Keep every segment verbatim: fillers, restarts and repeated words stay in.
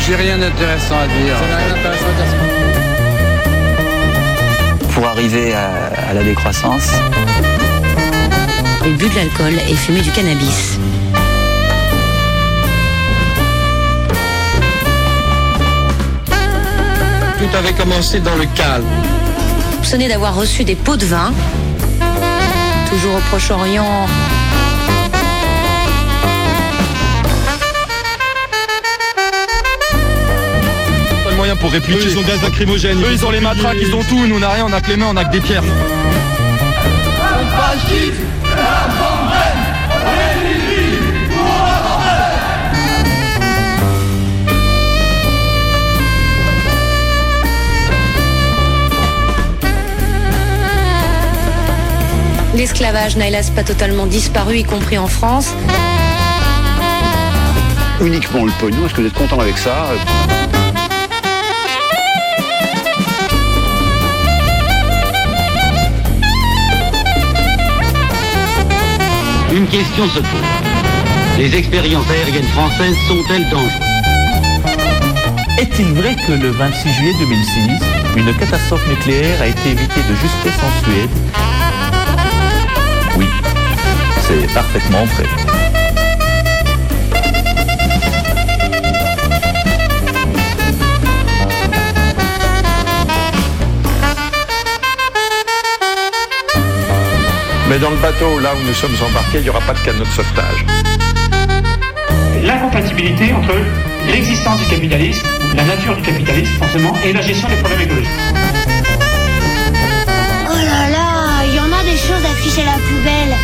j'ai rien d'intéressant à dire. Ça n'a rien d'intéressant à dire. Pour arriver à, à la décroissance. Il but de l'alcool et fumait du cannabis. Tout avait commencé dans le calme. Soupçonné d'avoir reçu des pots de vin. Toujours au Proche-Orient. Pas de moyens pour répliquer. Eux, ils ont gaz lacrymogène. Eux, ils ont les matraques, ils ont tout. Nous, on n'a rien, on a que les mains, on a que des pierres. L'esclavage n'a hélas pas totalement disparu, y compris en France. Uniquement le pognon, est-ce que vous êtes content avec ça ? Une question se pose. Les expériences aériennes françaises sont-elles dangereuses ? Est-il vrai que le vingt-six juillet deux mille six, une catastrophe nucléaire a été évitée de justesse en Suède ? Oui, c'est parfaitement vrai. Mais dans le bateau, là où nous sommes embarqués, il n'y aura pas de canot de sauvetage. L'incompatibilité entre l'existence du capitalisme, la nature du capitalisme forcément, et la gestion des problèmes écologiques. Oh là là, il y en a des choses affichées à la poubelle.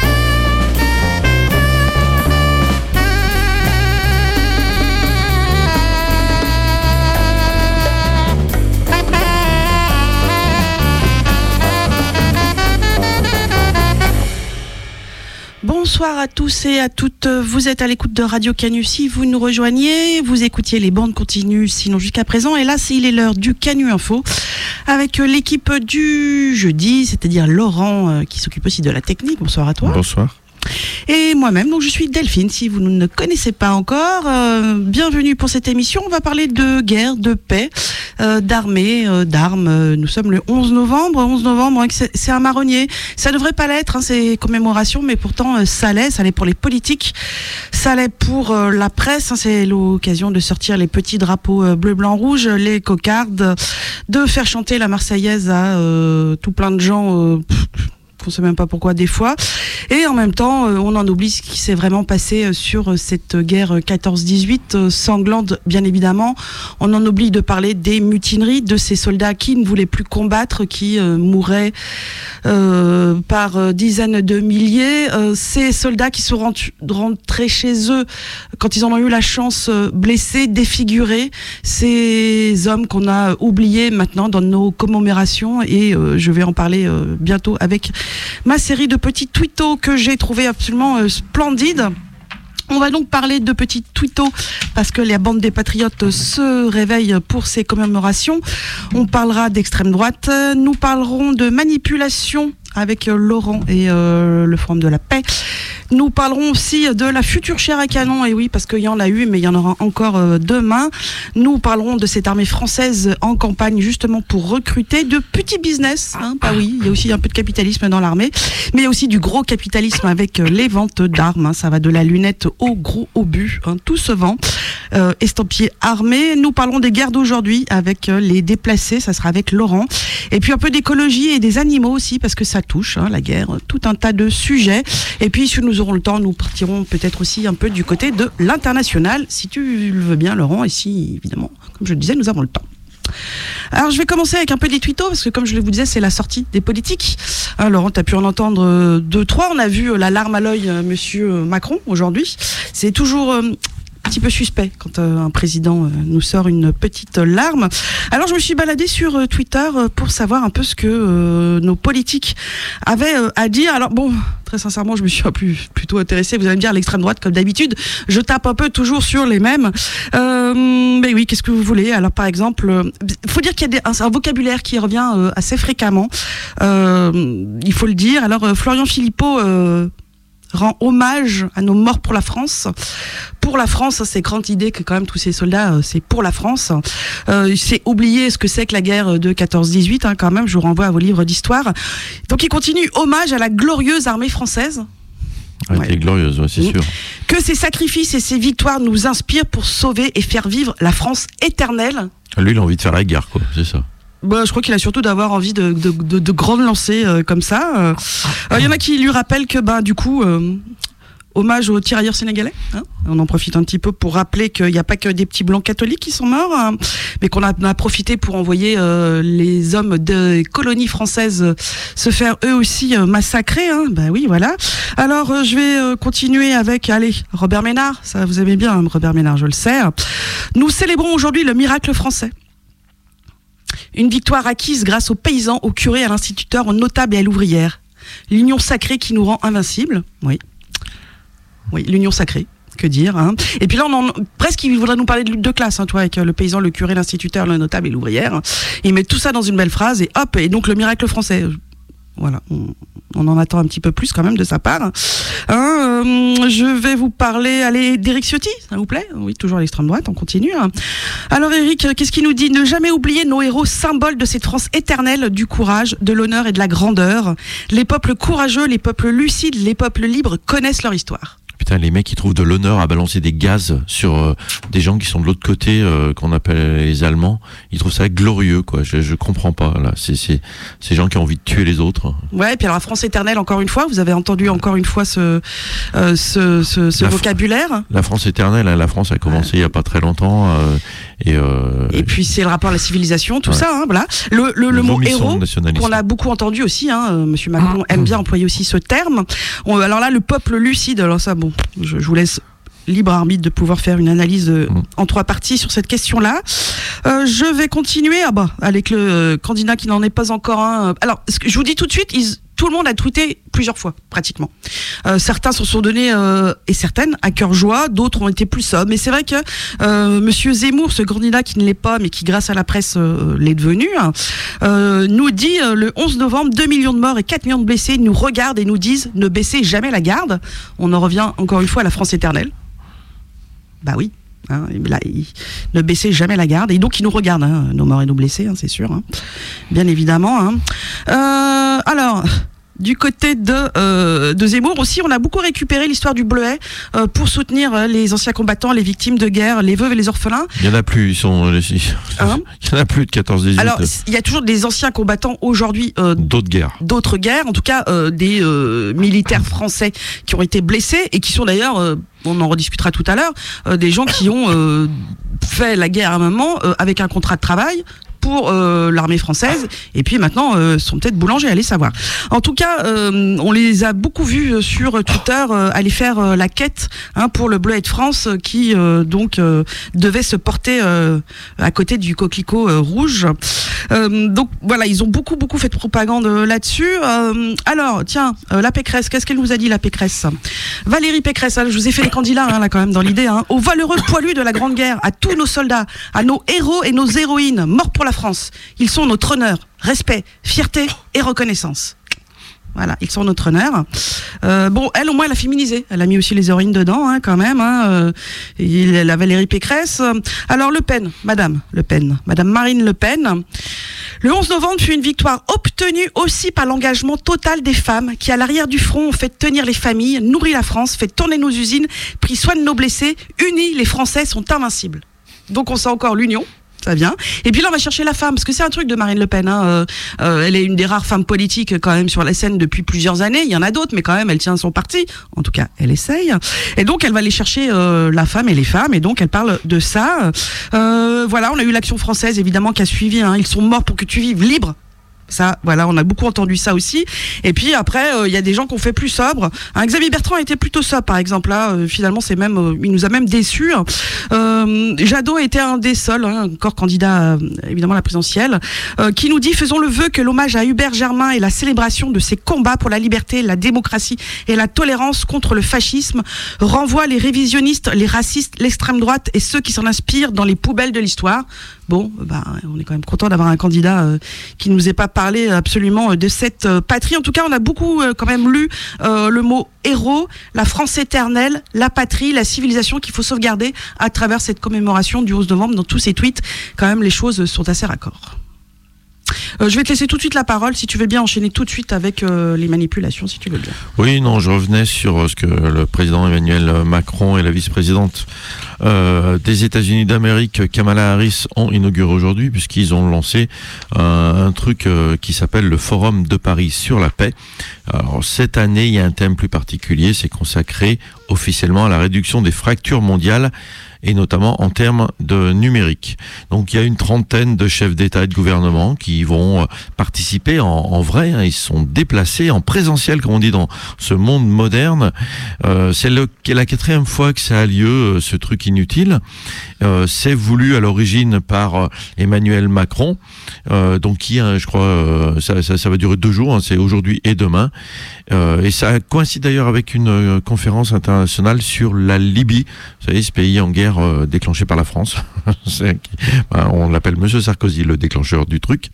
Bonsoir à tous et à toutes, vous êtes à l'écoute de Radio Canu. Si vous nous rejoignez, vous écoutiez les bandes continues, sinon jusqu'à présent. Et là, il est l'heure du Canu Info avec l'équipe du jeudi, c'est-à-dire Laurent qui s'occupe aussi de la technique. Bonsoir à toi. Bonsoir. Et moi-même, donc je suis Delphine, si vous ne connaissez pas encore, euh, bienvenue pour cette émission. On va parler de guerre, de paix, euh, d'armée, euh, d'armes. Nous sommes le onze novembre, onze novembre, hein, c'est, c'est un marronnier. Ça devrait pas l'être, hein, ces commémorations, mais pourtant euh, ça l'est, ça l'est pour les politiques, ça l'est pour euh, la presse, hein, c'est l'occasion de sortir les petits drapeaux euh, bleu, blanc, rouge, les cocardes, de faire chanter la Marseillaise à euh, tout plein de gens, euh, pff, on ne sait même pas pourquoi des fois, et en même temps euh, on en oublie ce qui s'est vraiment passé euh, sur euh, cette guerre quatorze dix-huit euh, sanglante bien évidemment. On en oublie de parler des mutineries de ces soldats qui ne voulaient plus combattre, qui euh, mouraient euh, par euh, dizaines de milliers, euh, ces soldats qui sont rentu- rentrés chez eux quand ils en ont eu la chance, euh, blessés, défigurés, ces hommes qu'on a oubliés maintenant dans nos commémorations, et euh, je vais en parler euh, bientôt avec ma série de petits twittos que j'ai trouvé absolument euh, splendide. On va donc parler de petits twittos parce que la bande des patriotes se réveille pour ces commémorations. On parlera d'extrême droite, nous parlerons de manipulation avec Laurent et euh, le Forum de la Paix. Nous parlerons aussi de la future chair à canon, et oui, parce qu'il y en a eu, mais il y en aura encore euh, demain. Nous parlerons de cette armée française en campagne, justement pour recruter de petits business. Hein, bah oui, il y a aussi un peu de capitalisme dans l'armée, mais il y a aussi du gros capitalisme avec euh, les ventes d'armes. Hein, ça va de la lunette au gros obus, hein, tout se vend. Euh, estampillé armé. Nous parlons des guerres d'aujourd'hui avec euh, les déplacés, ça sera avec Laurent. Et puis un peu d'écologie et des animaux aussi, parce que ça touche, hein, la guerre, tout un tas de sujets. Et puis si nous aurons le temps, nous partirons peut-être aussi un peu du côté de l'international, si tu le veux bien Laurent, et si évidemment, comme je le disais, nous avons le temps. Alors je vais commencer avec un peu des twittos, parce que comme je vous disais, c'est la sortie des politiques. Hein, Laurent, tu as pu en entendre euh, deux, trois. On a vu euh, la larme à l'œil, euh, monsieur Macron, aujourd'hui. C'est toujours... Euh, un petit peu suspect quand euh, un président euh, nous sort une petite larme. Alors je me suis baladée sur euh, Twitter euh, pour savoir un peu ce que euh, nos politiques avaient euh, à dire. Alors bon, très sincèrement, je me suis un peu plutôt intéressée. Vous allez me dire, l'extrême droite, comme d'habitude, je tape un peu toujours sur les mêmes. Euh, mais oui, qu'est-ce que vous voulez? Alors par exemple, il euh, faut dire qu'il y a des, un, un vocabulaire qui revient euh, assez fréquemment. Euh, il faut le dire. Alors euh, Florian Philippot... Euh, rend hommage à nos morts pour la France. Pour la France, c'est grande idée que quand même tous ces soldats, c'est pour la France. Euh, c'est oublier ce que c'est que la guerre de quatorze dix-huit, hein, quand même, je vous renvoie à vos livres d'histoire. Donc il continue, hommage à la glorieuse armée française. Elle ouais. était glorieuse, ouais, c'est mmh. sûr. Que ces sacrifices et ces victoires nous inspirent pour sauver et faire vivre la France éternelle. Lui, il a envie de faire la guerre, quoi, c'est ça. Bah, je crois qu'il a surtout d'avoir envie de, de, de, de grandes lancées euh, comme ça. Il euh, y en a qui lui rappellent que, bah, du coup, euh, hommage aux tirailleurs sénégalais. Hein, on en profite un petit peu pour rappeler qu'il n'y a pas que des petits blancs catholiques qui sont morts, hein, mais qu'on a, on a profité pour envoyer euh, les hommes des colonies françaises se faire eux aussi euh, massacrer. Hein. Bah oui, voilà. Alors, euh, je vais euh, continuer avec, allez, Robert Ménard. Ça, vous aimez bien, hein, Robert Ménard, je le sais. Nous célébrons aujourd'hui le miracle français. Une victoire acquise grâce aux paysans, aux curés, à l'instituteur, aux notables et à l'ouvrière. L'union sacrée qui nous rend invincibles. Oui. Oui, l'union sacrée. Que dire, hein. Et puis là, on en, presque, il voudrait nous parler de lutte de classe, hein, toi, avec le paysan, le curé, l'instituteur, le notable et l'ouvrière. Il met tout ça dans une belle phrase et hop, et donc le miracle français. Voilà, on, on en attend un petit peu plus quand même de sa part. Hein, euh, je vais vous parler, allez, d'Éric Ciotti, s'il vous plaît. Oui, toujours à l'extrême droite, on continue. Hein. Alors Éric, qu'est-ce qu'il nous dit ? Ne jamais oublier nos héros, symboles de cette France éternelle, du courage, de l'honneur et de la grandeur. Les peuples courageux, les peuples lucides, les peuples libres connaissent leur histoire. Putain, les mecs, ils trouvent de l'honneur à balancer des gaz sur euh, des gens qui sont de l'autre côté, euh, qu'on appelle les Allemands. Ils trouvent ça glorieux, quoi. Je, je comprends pas, là. C'est, c'est, ces gens qui ont envie de tuer les autres. Ouais, et puis alors la France éternelle, encore une fois, vous avez entendu encore une fois ce, euh, ce, ce, ce vocabulaire. Fr- la France éternelle, la France a commencé ouais. il y a pas très longtemps. Euh, et, euh, et puis c'est le rapport à la civilisation, tout ouais. ça, hein, voilà. Le, le, le mot héros, qu'on a beaucoup entendu aussi, hein, euh, Monsieur Macron aime bien employer aussi ce terme. On, alors là, le peuple lucide, alors ça, bon, je, je vous laisse libre arbitre de pouvoir faire une analyse euh, mmh. en trois parties sur cette question-là. Euh, je vais continuer ah bah, avec le euh, candidat qui n'en est pas encore un. Alors, ce que je vous dis tout de suite, ils, tout le monde a tweeté plusieurs fois, pratiquement. Euh, certains se sont donnés, euh, et certaines, à cœur joie, d'autres ont été plus sobres. Mais c'est vrai que euh, Monsieur Zemmour, ce candidat qui ne l'est pas, mais qui, grâce à la presse, euh, l'est devenu, euh, nous dit euh, le onze novembre, deux millions de morts et quatre millions de blessés, nous regardent et nous disent ne baissez jamais la garde. On en revient encore une fois à la France éternelle. Bah oui. Hein, là, il, ne baissez jamais la garde. Et donc, ils nous regardent, hein, nos morts et nos blessés, hein, c'est sûr. Hein, bien évidemment. Hein. Euh, alors... Du côté de, euh, de Zemmour aussi, on a beaucoup récupéré l'histoire du Bleuet euh, pour soutenir euh, les anciens combattants, les victimes de guerre, les veuves et les orphelins. Il y en a plus, ils sont, ils, hein il y en a plus de quatorze dix-huit. Alors, il y a toujours des anciens combattants aujourd'hui. Euh, d'autres guerres. D'autres guerres, en tout cas euh, des euh, militaires français qui ont été blessés et qui sont d'ailleurs, euh, on en rediscutera tout à l'heure, euh, des gens qui ont euh, fait la guerre à un moment euh, avec un contrat de travail pour euh, l'armée française, et puis maintenant euh, sont peut-être boulangers, allez savoir. En tout cas, euh, on les a beaucoup vus sur Twitter euh, aller faire euh, la quête hein, pour le Bleuet de France euh, qui euh, donc euh, devait se porter euh, à côté du coquelicot euh, rouge. Euh, donc voilà, ils ont beaucoup beaucoup fait de propagande euh, là-dessus. Euh, alors tiens, euh, la Pécresse, qu'est-ce qu'elle nous a dit la Pécresse ? Valérie Pécresse, hein, je vous ai fait les candidats hein, là quand même dans l'idée, hein, aux valeureux poilus de la Grande Guerre, à tous nos soldats, à nos héros et nos héroïnes morts pour la France. Ils sont notre honneur, respect, fierté et reconnaissance. Voilà, ils sont notre honneur. Euh, bon, elle, au moins, elle a féminisé. Elle a mis aussi les héroïnes dedans, hein, quand même. Hein, euh, il, la Valérie Pécresse. Alors, Le Pen, Madame Le Pen, Madame Marine Le Pen. Le onze novembre fut une victoire obtenue aussi par l'engagement total des femmes qui, à l'arrière du front, ont fait tenir les familles, nourri la France, fait tourner nos usines, pris soin de nos blessés. Unis, les Français sont invincibles. Donc, on sent encore l'union. Ça vient. Et puis là, on va chercher la femme, parce que c'est un truc de Marine Le Pen. Hein. Euh, euh, elle est une des rares femmes politiques quand même sur la scène depuis plusieurs années. Il y en a d'autres, mais quand même, elle tient son parti. En tout cas, elle essaye. Et donc, elle va aller chercher euh, la femme et les femmes. Et donc, elle parle de ça. Euh, voilà, on a eu l'Action française, évidemment, qui a suivi. Hein. Ils sont morts pour que tu vives libre. Ça, voilà, on a beaucoup entendu ça aussi. Et puis après, il euh, y a des gens qui ont fait plus sobre. Hein, Xavier Bertrand a été plutôt sobre, par exemple. Là, euh, finalement, c'est même, euh, il nous a même déçus. Euh, Euh, Jadot était un des seuls, hein, encore candidat euh, évidemment à la présidentielle, euh, qui nous dit: faisons le vœu que l'hommage à Hubert Germain et la célébration de ses combats pour la liberté, la démocratie et la tolérance contre le fascisme renvoient les révisionnistes, les racistes, l'extrême droite et ceux qui s'en inspirent dans les poubelles de l'histoire. Bon, bah, on est quand même content d'avoir un candidat euh, qui nous ait pas parlé absolument de cette euh, patrie. En tout cas, on a beaucoup euh, quand même lu euh, le mot héros, la France éternelle, la patrie, la civilisation qu'il faut sauvegarder à travers cette commémoration du onze novembre. Dans tous ces tweets, quand même, les choses sont assez raccords. Euh, je vais te laisser tout de suite la parole, si tu veux bien enchaîner tout de suite avec euh, les manipulations, si tu veux bien. Oui, non, je revenais sur ce que le président Emmanuel Macron et la vice-présidente euh, des États-Unis d'Amérique, Kamala Harris, ont inauguré aujourd'hui, puisqu'ils ont lancé un, un truc euh, qui s'appelle le Forum de Paris sur la paix. Alors, cette année, il y a un thème plus particulier, c'est consacré officiellement à la réduction des fractures mondiales, et notamment en termes de numérique. Donc il y a une trentaine de chefs d'État et de gouvernement qui vont participer en, en vrai, hein, ils se sont déplacés en présentiel, comme on dit dans ce monde moderne. Euh, c'est le, la quatrième fois que ça a lieu, ce truc inutile. Euh, c'est voulu à l'origine par Emmanuel Macron, euh, donc qui, hein, je crois, euh, ça, ça, ça va durer deux jours, hein, c'est aujourd'hui et demain. Euh, et ça coïncide d'ailleurs avec une euh, conférence internationale sur la Libye, vous savez, ce pays en guerre euh, déclenché par la France. c'est, ben, on l'appelle Monsieur Sarkozy, le déclencheur du truc.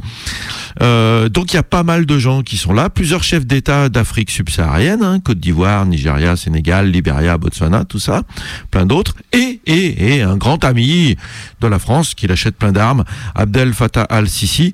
Euh, donc il y a pas mal de gens qui sont là, plusieurs chefs d'État d'Afrique subsaharienne, hein, Côte d'Ivoire, Nigeria, Sénégal, Libéria, Botswana, tout ça, plein d'autres, et, et, et un grand ami de la France qui l'achète plein d'armes, Abdel Fattah al-Sisi,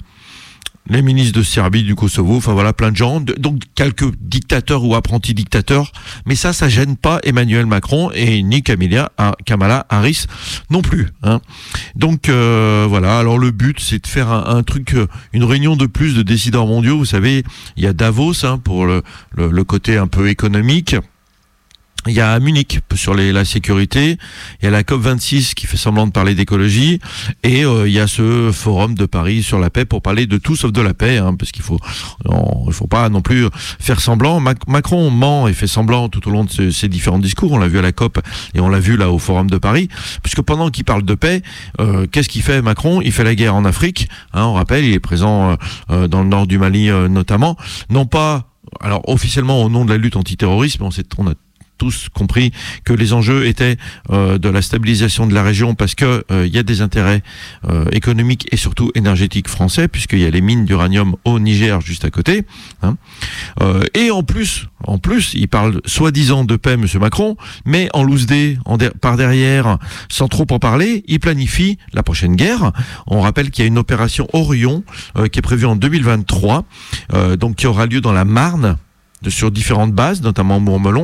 les ministres de Serbie, du Kosovo, enfin voilà, plein de gens, donc quelques dictateurs ou apprentis dictateurs, mais ça, ça gêne pas Emmanuel Macron et ni Kamala, Kamala Harris non plus. Hein. Donc euh, voilà, alors le but, c'est de faire un, un truc, une réunion de plus de décideurs mondiaux. Vous savez, il y a Davos hein, pour le, le, le côté un peu économique. Il y a Munich sur les, la sécurité, il y a la COP vingt-six qui fait semblant de parler d'écologie, et euh, il y a ce forum de Paris sur la paix pour parler de tout sauf de la paix, hein, parce qu'il faut, on, il faut pas non plus faire semblant. Mac- Macron ment et fait semblant tout au long de ses, ses différents discours. On l'a vu à la COP et on l'a vu là au forum de Paris, puisque pendant qu'il parle de paix, euh, qu'est-ce qu'il fait Macron? Il fait la guerre en Afrique. Hein, on rappelle, il est présent euh, dans le nord du Mali euh, notamment, non pas, alors officiellement au nom de la lutte antiterrorisme, on sait, on a tous compris que les enjeux étaient euh, de la stabilisation de la région, parce que il euh, y a des intérêts euh, économiques et surtout énergétiques français, puisqu'il y a les mines d'uranium au Niger juste à côté. Hein. Euh, et en plus, en plus, il parle soi-disant de paix, Monsieur Macron, mais en loose day, en der- par derrière, sans trop en parler, il planifie la prochaine guerre. On rappelle qu'il y a une opération Orion euh, qui est prévue en deux mille vingt-trois, euh, donc qui aura lieu dans la Marne, de, sur différentes bases, notamment Mourmelon,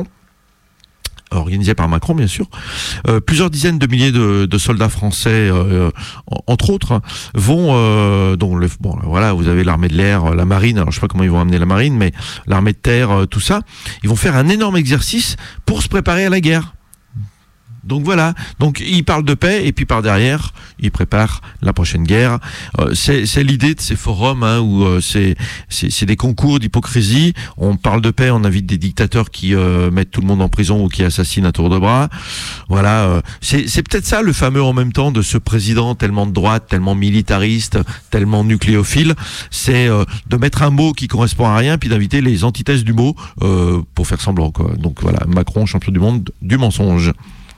organisé par Macron bien sûr. Euh, plusieurs dizaines de milliers de, de soldats français, euh, entre autres, hein, vont euh, donc le, bon voilà, vous avez l'armée de l'air, la marine, alors je sais pas comment ils vont amener la marine, mais l'armée de terre, euh, tout ça, ils vont faire un énorme exercice pour se préparer à la guerre. Donc voilà, donc il parle de paix et puis par derrière, il prépare la prochaine guerre. Euh, c'est, c'est l'idée de ces forums hein, où euh, c'est, c'est, c'est des concours d'hypocrisie. On parle de paix, on invite des dictateurs qui euh, mettent tout le monde en prison ou qui assassinent à tour de bras. Voilà, euh, c'est, c'est peut-être ça le fameux en même temps de ce président tellement de droite, tellement militariste, tellement nucléophile. C'est euh, de mettre un mot qui correspond à rien puis d'inviter les antithèses du mot euh, pour faire semblant, quoi. Donc voilà, Macron, champion du monde du mensonge.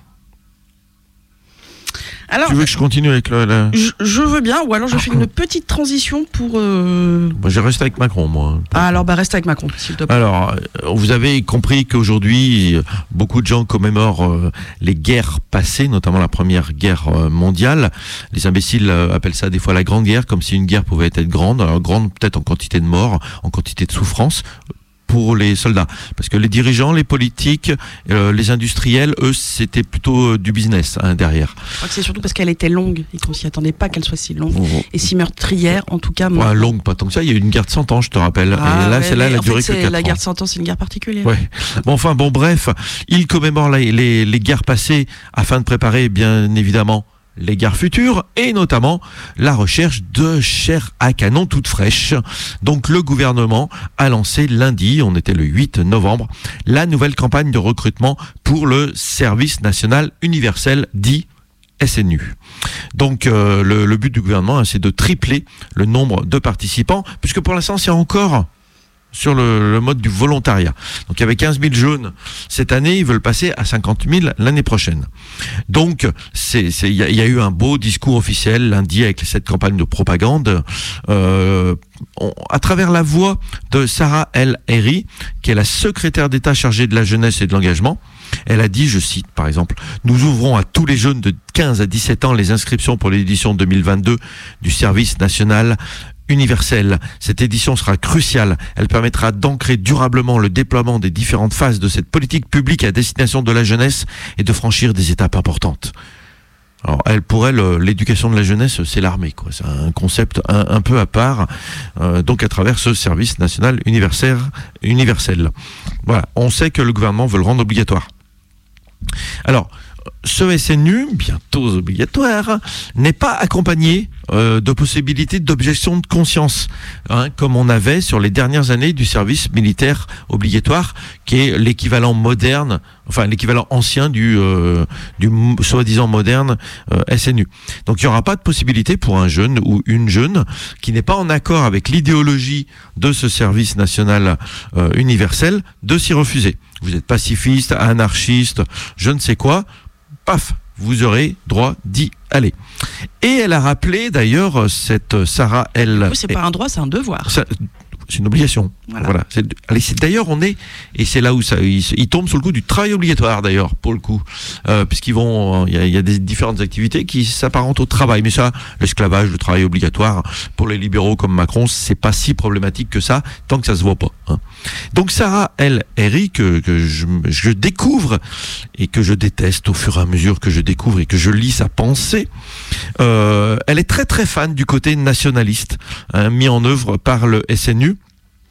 Alors, tu veux que je continue avec le... le... Je, je veux bien, ou alors je fais une petite transition pour... Euh... Bah, je reste avec Macron, moi. Ah, alors, bah, reste avec Macron, s'il te plaît. Alors, vous avez compris qu'aujourd'hui, beaucoup de gens commémorent euh, les guerres passées, notamment la première guerre euh, mondiale. Les imbéciles euh, appellent ça des fois la grande guerre, comme si une guerre pouvait être grande. Alors, grande peut-être en quantité de morts, en quantité de souffrance pour les soldats, parce que les dirigeants, les politiques, euh, les industriels, eux, c'était plutôt euh, du business hein, derrière. Je crois que c'est surtout parce qu'elle était longue et qu'on s'y attendait pas qu'elle soit si longue oh. et si meurtrière, en tout cas. Ouais, longue, pas tant que ça. Il y a eu une guerre de cent ans, je te rappelle. Ah, et là, ouais, celle-là, elle a duré fait, que quatre ans. La guerre de cent ans, c'est une guerre particulière. Ouais. Bon, enfin, bon, bref, ils commémorent les, les, les guerres passées afin de préparer, bien évidemment, les guerres futures et notamment la recherche de chair à canon toute fraîche. Donc le gouvernement a lancé lundi, on était le huit novembre, la nouvelle campagne de recrutement pour le service national universel dit S N U. Donc euh, le, le but du gouvernement, hein, c'est de tripler le nombre de participants, puisque pour l'instant c'est encore sur le, le mode du volontariat. Donc il y avait quinze mille jeunes cette année, ils veulent passer à cinquante mille l'année prochaine. Donc c'est, c'est, il y a, y a eu un beau discours officiel lundi avec cette campagne de propagande euh, on, à travers la voix de Sarah El Haïry, qui est la secrétaire d'État chargée de la jeunesse et de l'engagement. Elle a dit, je cite par exemple, « Nous ouvrons à tous les jeunes de quinze à dix-sept ans les inscriptions pour l'édition deux mille vingt-deux du service national universel. Cette édition sera cruciale. Elle permettra d'ancrer durablement le déploiement des différentes phases de cette politique publique à destination de la jeunesse et de franchir des étapes importantes. » Alors, elle, pour elle, l'éducation de la jeunesse, c'est l'armée, quoi. C'est un concept un, un peu à part, euh, donc à travers ce service national universel, universel. Voilà. On sait que le gouvernement veut le rendre obligatoire. Alors, ce S N U, bientôt obligatoire, n'est pas accompagné euh, de possibilités d'objection de conscience, hein, comme on avait sur les dernières années du service militaire obligatoire, qui est l'équivalent moderne, enfin l'équivalent ancien du, euh, du soi-disant moderne euh, S N U. Donc il n'y aura pas de possibilité pour un jeune ou une jeune qui n'est pas en accord avec l'idéologie de ce service national euh, universel de s'y refuser. Vous êtes pacifiste, anarchiste, je ne sais quoi, paf, vous aurez droit d'y aller. Et elle a rappelé d'ailleurs cette Sarah El... Oui, c'est pas un droit, c'est un devoir. Ça, c'est une obligation. Voilà. voilà. C'est, allez, c'est, d'ailleurs, on est, et c'est là où ça, ils, ils tombent sous le coup du travail obligatoire, d'ailleurs, pour le coup. Euh, puisqu'ils vont, il y a, y a des différentes activités qui s'apparentent au travail. Mais ça, l'esclavage, le travail obligatoire, pour les libéraux comme Macron, c'est pas si problématique que ça, tant que ça se voit pas. Hein. Donc, Sarah El Haïry, que, que je, je découvre, et que je déteste au fur et à mesure que je découvre et que je lis sa pensée, euh, elle est très très fan du côté nationaliste, hein, mis en œuvre par le S N U.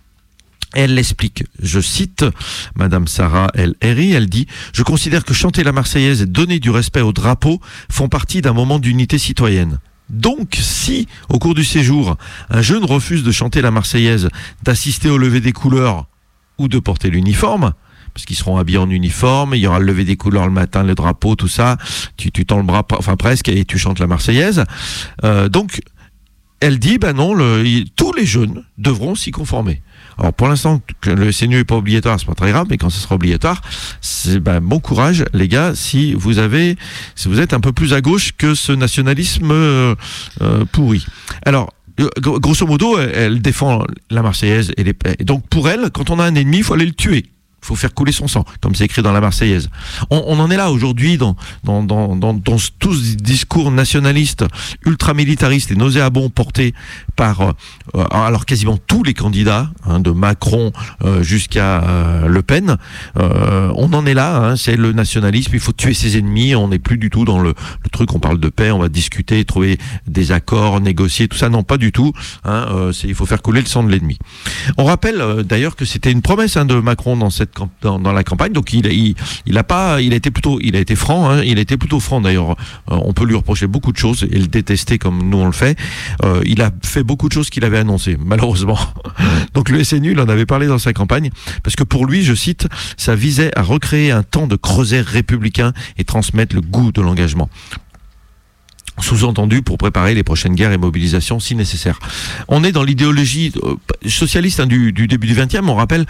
Elle l'explique, je cite Madame Sarah El Haïry, elle dit « Je considère que chanter la Marseillaise et donner du respect au drapeau font partie d'un moment d'unité citoyenne. Donc, si, au cours du séjour, un jeune refuse de chanter la Marseillaise, d'assister au lever des couleurs ou de porter l'uniforme, parce qu'ils seront habillés en uniforme, il y aura le lever des couleurs le matin, le drapeau, tout ça, tu, tu tends le bras, enfin presque, et tu chantes la Marseillaise. Euh, donc, elle dit, ben non, le, il, tous les jeunes devront s'y conformer. Alors pour l'instant, que le S N U n'est pas obligatoire, c'est pas très grave, mais quand ce sera obligatoire, c'est ben, bon courage les gars, si vous avez, si vous êtes un peu plus à gauche que ce nationalisme euh, euh, pourri. Alors, grosso modo, elle, elle défend la Marseillaise et les, et donc pour elle, quand on a un ennemi, il faut aller le tuer. Il faut faire couler son sang, comme c'est écrit dans la Marseillaise. On, on en est là aujourd'hui dans, dans, dans, dans, dans tout ce discours nationaliste, ultra-militariste et nauséabond porté par euh, alors quasiment tous les candidats, hein, de Macron euh, jusqu'à euh, Le Pen. Euh, on en est là, hein, c'est le nationalisme, il faut tuer ses ennemis, on n'est plus du tout dans le, le truc, on parle de paix, on va discuter, trouver des accords, négocier, tout ça, non, pas du tout. Hein, euh, c'est, il faut faire couler le sang de l'ennemi. On rappelle euh, d'ailleurs que c'était une promesse, hein, de Macron dans cette Dans, dans la campagne, donc il, il, il a pas, il a été plutôt, il a été franc, hein, il a été plutôt franc d'ailleurs. Euh, on peut lui reprocher beaucoup de choses et le détester comme nous on le fait. Euh, il a fait beaucoup de choses qu'il avait annoncées, malheureusement. Donc le S N U, il en avait parlé dans sa campagne, parce que pour lui, je cite, ça visait à recréer un temps de creuset républicain et transmettre le goût de l'engagement. Sous-entendu pour préparer les prochaines guerres et mobilisations si nécessaire. On est dans l'idéologie euh, socialiste, hein, du, du début du vingtième. On rappelle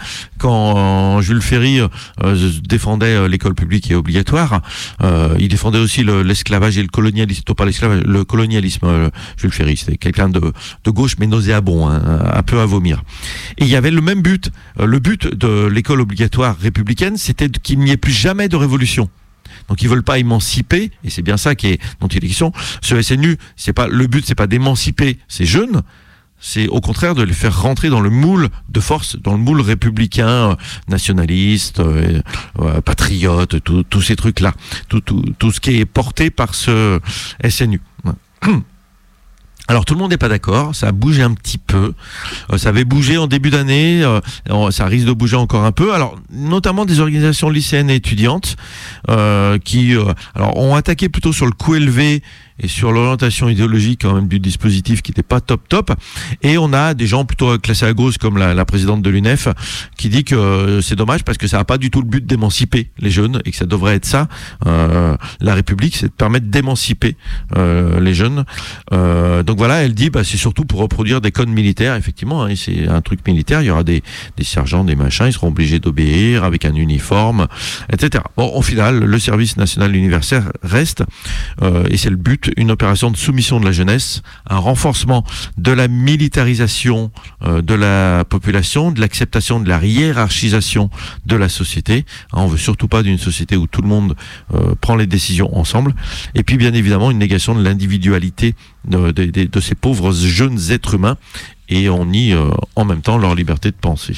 quand euh, Jules Ferry euh, défendait euh, l'école publique et obligatoire, euh, il défendait aussi le, l'esclavage et le colonialisme. Pas l'esclavage, le colonialisme. Euh, Jules Ferry, c'était quelqu'un de, de gauche mais nauséabond, hein, un peu à vomir. Et il y avait le même but. Euh, le but de l'école obligatoire républicaine, c'était qu'il n'y ait plus jamais de révolution. Donc ils veulent pas émanciper, et c'est bien ça qui est dont il est question. Ce S N U, c'est pas le but, c'est pas d'émanciper ces jeunes, c'est au contraire de les faire rentrer dans le moule de force, dans le moule républicain, euh, nationaliste, euh, euh, patriote, tous ces trucs là, tout, tout, tout ce qui est porté par ce S N U. Alors tout le monde n'est pas d'accord, ça a bougé un petit peu, euh, ça avait bougé en début d'année, euh, ça risque de bouger encore un peu, alors notamment des organisations lycéennes et étudiantes euh, qui euh, alors ont attaqué plutôt sur le coût élevé et sur l'orientation idéologique quand même du dispositif qui n'était pas top top, et on a des gens plutôt classés à gauche comme la, la présidente de l'U N E F qui dit que euh, c'est dommage parce que ça n'a pas du tout le but d'émanciper les jeunes et que ça devrait être ça, euh, la République, c'est de permettre d'émanciper euh, les jeunes. Euh, donc voilà, elle dit bah c'est surtout pour reproduire des codes militaires, effectivement, hein, c'est un truc militaire, il y aura des, des sergents, des machins, ils seront obligés d'obéir avec un uniforme, et cetera. Bon, au final, le service national universel reste, euh, et c'est le but, une opération de soumission de la jeunesse, un renforcement de la militarisation euh, de la population, de l'acceptation de la hiérarchisation de la société. Hein, on veut surtout pas d'une société où tout le monde euh, prend les décisions ensemble. Et puis bien évidemment une négation de l'individualité de, de, de, de ces pauvres jeunes êtres humains, et on nie euh, en même temps leur liberté de penser.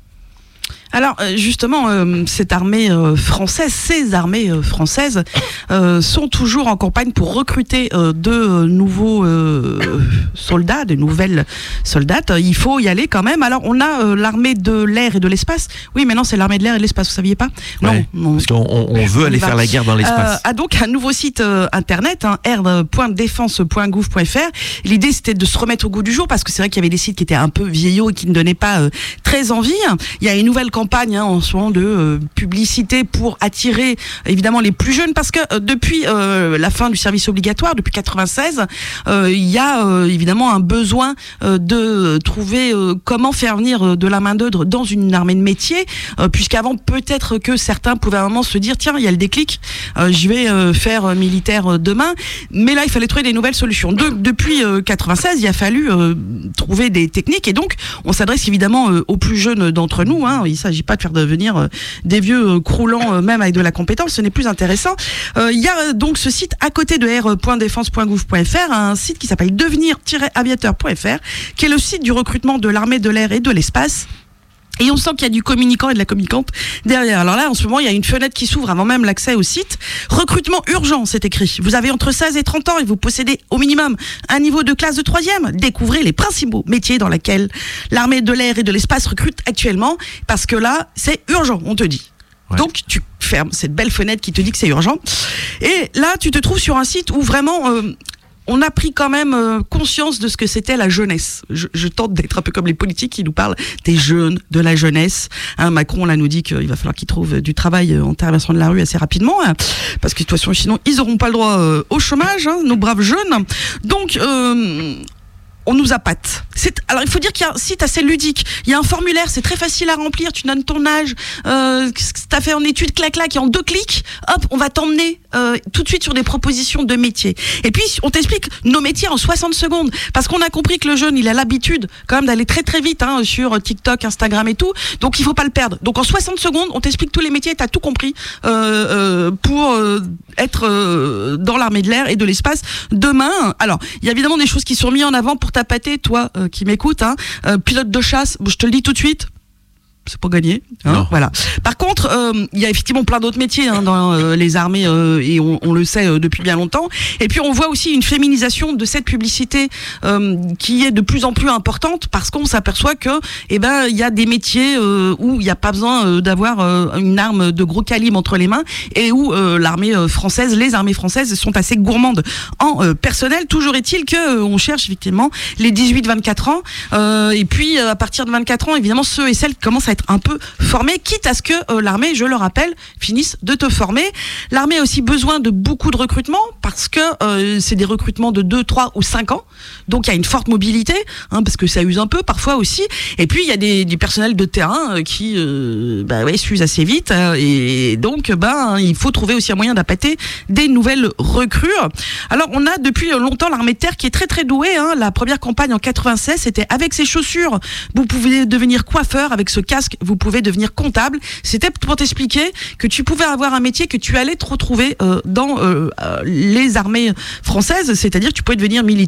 Alors justement, euh, cette armée euh, française, ces armées euh, françaises euh, sont toujours en campagne pour recruter euh, de euh, nouveaux euh, soldats, de nouvelles soldates. Il faut y aller quand même. Alors on a euh, l'armée de l'air et de l'espace. Oui, maintenant c'est l'armée de l'air et de l'espace, vous saviez pas? Ouais, non, non. Parce qu'on on, on veut on aller faire la guerre dans l'espace. Euh, a donc un nouveau site euh, internet, hein, r point défense point gouv point f r. L'idée c'était de se remettre au goût du jour parce que c'est vrai qu'il y avait des sites qui étaient un peu vieillots et qui ne donnaient pas euh, très envie. Il y a une nouvelle campagne campagne hein, en ce moment de euh, publicité pour attirer évidemment les plus jeunes, parce que euh, depuis euh, la fin du service obligatoire, depuis quatre-vingt-seize, euh, il y a euh, évidemment un besoin euh, de trouver euh, comment faire venir euh, de la main d'œuvre dans une armée de métier, euh, puisqu'avant peut-être que certains pouvaient à un moment se dire tiens, il y a le déclic, euh, je vais euh, faire euh, militaire euh, demain, mais là il fallait trouver des nouvelles solutions. De, depuis euh, quatre-vingt-seize, il a fallu euh, trouver des techniques, et donc on s'adresse évidemment euh, aux plus jeunes d'entre nous, hein. Il s'agit pas de faire devenir euh, des vieux euh, croulants, euh, même avec de la compétence, ce n'est plus intéressant. Euh, il y a euh, donc ce site à côté de r point défense point gouv point f r, un site qui s'appelle devenir tiret aviateur point f r, qui est le site du recrutement de l'armée de l'air et de l'espace. Et on sent qu'il y a du communicant et de la communicante derrière. Alors là, en ce moment, il y a une fenêtre qui s'ouvre avant même l'accès au site. Recrutement urgent, c'est écrit. Vous avez entre seize et trente ans et vous possédez au minimum un niveau de classe de troisième. Découvrez les principaux métiers dans lesquels l'armée de l'air et de l'espace recrute actuellement. Parce que là, c'est urgent, on te dit. Ouais. Donc, tu fermes cette belle fenêtre qui te dit que c'est urgent. Et là, tu te trouves sur un site où vraiment... Euh, on a pris quand même euh, conscience de ce que c'était la jeunesse. Je, je tente d'être un peu comme les politiques qui nous parlent des jeunes, de la jeunesse. Hein, Macron, là, nous dit qu'il va falloir qu'ils trouvent du travail en traversant de la rue assez rapidement, hein, parce que de toute façon, sinon, ils n'auront pas le droit euh, au chômage, hein, nos braves jeunes. Donc... Euh, on nous appâte. C'est, alors il faut dire qu'il y a un site assez ludique. Il y a un formulaire, c'est très facile à remplir. Tu donnes ton âge, euh, ce que tu as fait en études, clac clac, et en deux clics, hop, on va t'emmener euh, tout de suite sur des propositions de métiers. Et puis on t'explique nos métiers en soixante secondes, parce qu'on a compris que le jeune, il a l'habitude quand même d'aller très très vite hein, sur TikTok, Instagram et tout. Donc il faut pas le perdre. Donc en soixante secondes, on t'explique tous les métiers. T'as tout compris euh, euh, pour euh, être euh, dans l'armée de l'air et de l'espace demain. Alors il y a évidemment des choses qui sont mises en avant pour tapater, toi euh, qui m'écoutes, hein, euh, pilote de chasse, je te le dis tout de suite, c'est pas gagné. Hein, voilà. Par contre, il euh, y a effectivement plein d'autres métiers hein, dans euh, les armées euh, et on, on le sait euh, depuis bien longtemps. Et puis on voit aussi une féminisation de cette publicité euh, qui est de plus en plus importante, parce qu'on s'aperçoit que, eh ben, il y a des métiers euh, où il n'y a pas besoin euh, d'avoir euh, une arme de gros calibre entre les mains, et où euh, l'armée euh, française, les armées françaises sont assez gourmandes en euh, personnel. Toujours est-il que euh, on cherche effectivement les dix-huit vingt-quatre ans, euh, et puis euh, à partir de vingt-quatre ans, évidemment ceux et celles qui commencent à être un peu formés, quitte à ce que euh, l'armée, je le rappelle, finisse de te former. L'armée a aussi besoin de beaucoup de recrutement, parce que euh, c'est des recrutements de deux, trois ou cinq ans, donc il y a une forte mobilité, hein, parce que ça use un peu parfois aussi, et puis il y a des, du personnel de terrain euh, qui euh, bah, ouais, s'use assez vite, euh, et donc bah, il faut trouver aussi un moyen d'appâter des nouvelles recrues. Alors on a depuis longtemps l'armée de terre qui est très très douée, hein. La première campagne en quatre-vingt-seize, c'était avec ses chaussures, vous pouvez devenir coiffeur, avec ce casque vous pouvez devenir comptable. C'était pour t'expliquer que tu pouvais avoir un métier, que tu allais te retrouver euh, dans euh, les armées françaises, c'est-à-dire que tu pouvais devenir militaire tout en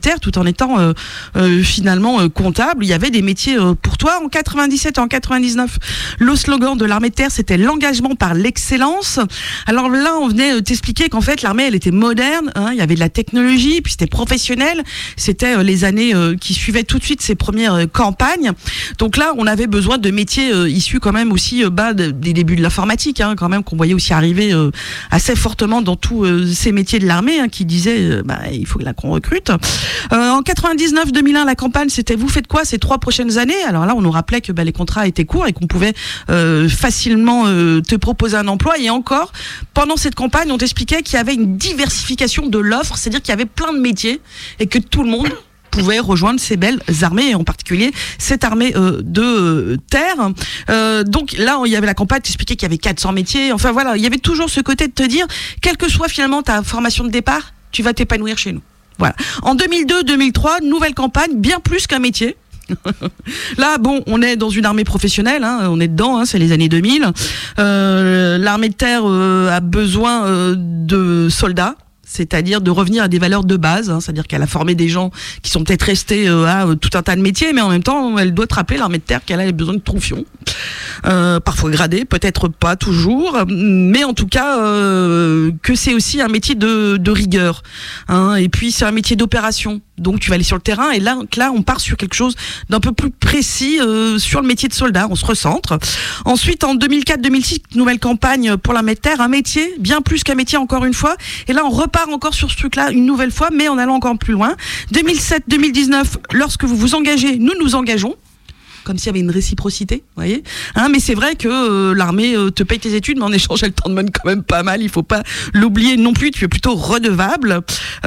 en étant euh, euh, finalement euh, comptable, il y avait des métiers euh, pour toi. En quatre-vingt-dix-sept et en quatre-vingt-dix-neuf, le slogan de l'armée de terre, c'était l'engagement par l'excellence. Alors là, on venait euh, t'expliquer qu'en fait, l'armée, elle était moderne, hein, il y avait de la technologie, puis c'était professionnel. C'était euh, les années euh, qui suivaient tout de suite ces premières euh, campagnes. Donc là, on avait besoin de métiers euh, issus quand même aussi euh, bah, de, des débuts de l'informatique, hein, quand même, qu'on voyait aussi arriver euh, assez fortement dans tous euh, ces métiers de l'armée, hein, qui disaient, euh, bah, il faut là qu'on recrute. Euh, en quatre-vingt-dix-neuf deux mille un, la campagne, c'était vous faites quoi ces trois prochaines années? Alors là, on nous rappelait que bah, les contrats étaient courts et qu'on pouvait euh, facilement euh, te proposer un emploi. Et encore, pendant cette campagne, on t'expliquait qu'il y avait une diversification de l'offre, c'est-à-dire qu'il y avait plein de métiers et que tout le monde pouvait rejoindre ces belles armées, et en particulier cette armée euh, de euh, terre. Euh, donc là, il y avait la campagne, t'expliquais qu'il y avait quatre cents métiers. Enfin voilà, il y avait toujours ce côté de te dire, quelle que soit finalement ta formation de départ, tu vas t'épanouir chez nous. Voilà. En deux mille deux deux mille trois, nouvelle campagne, bien plus qu'un métier. Là, bon, on est dans une armée professionnelle, hein, on est dedans, hein, c'est les années deux mille. Euh, l'armée de terre euh, a besoin euh, de soldats. C'est-à-dire de revenir à des valeurs de base, hein, c'est-à-dire qu'elle a formé des gens qui sont peut-être restés euh, à euh, tout un tas de métiers, mais en même temps, elle doit te rappeler, l'armée de terre, qu'elle a besoin de troufions, euh, parfois gradés, peut-être pas toujours, mais en tout cas, euh, que c'est aussi un métier de, de rigueur, hein, et puis c'est un métier d'opération. Donc tu vas aller sur le terrain, et là, là on part sur quelque chose d'un peu plus précis euh, sur le métier de soldat, on se recentre. Ensuite, en deux mille quatre deux mille six, nouvelle campagne pour l'armée de terre, un métier, bien plus qu'un métier encore une fois, et là on repart encore sur ce truc-là une nouvelle fois, mais en allant encore plus loin. deux mille sept deux mille dix-neuf, lorsque vous vous engagez, nous nous engageons. Comme s'il y avait une réciprocité, vous voyez, hein, mais c'est vrai que euh, l'armée euh, te paye tes études, mais en échange elle t'en demande quand même pas mal, il faut pas l'oublier non plus, tu es plutôt redevable.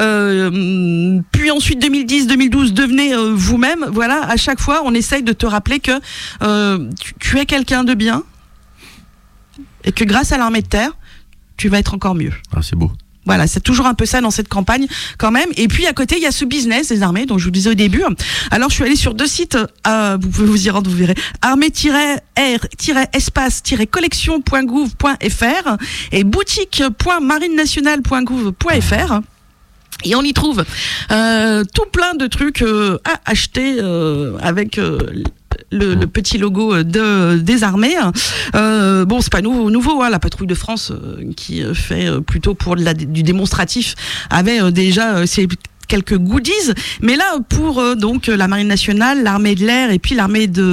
Euh, puis ensuite deux mille dix deux mille douze, devenez euh, vous-même, voilà, à chaque fois on essaye de te rappeler que euh, tu, tu es quelqu'un de bien, et que grâce à l'armée de terre, tu vas être encore mieux. Ah, c'est beau. Voilà, c'est toujours un peu ça dans cette campagne quand même. Et puis à côté, il y a ce business des armées dont je vous disais au début. Alors je suis allée sur deux sites, euh, vous pouvez vous y rendre, vous verrez. armée tiret air tiret espace tiret collection point gouv point f r et boutique point marine nationale point gouv point f r. Et on y trouve euh, tout plein de trucs euh, à acheter euh, avec... Euh, Le, le petit logo de, des armées. Euh, bon, c'est pas nouveau, nouveau hein, la patrouille de France euh, qui fait euh, plutôt pour la, du démonstratif avait euh, déjà euh, ses quelques goodies, mais là pour euh, donc la marine nationale, l'armée de l'air et puis l'armée de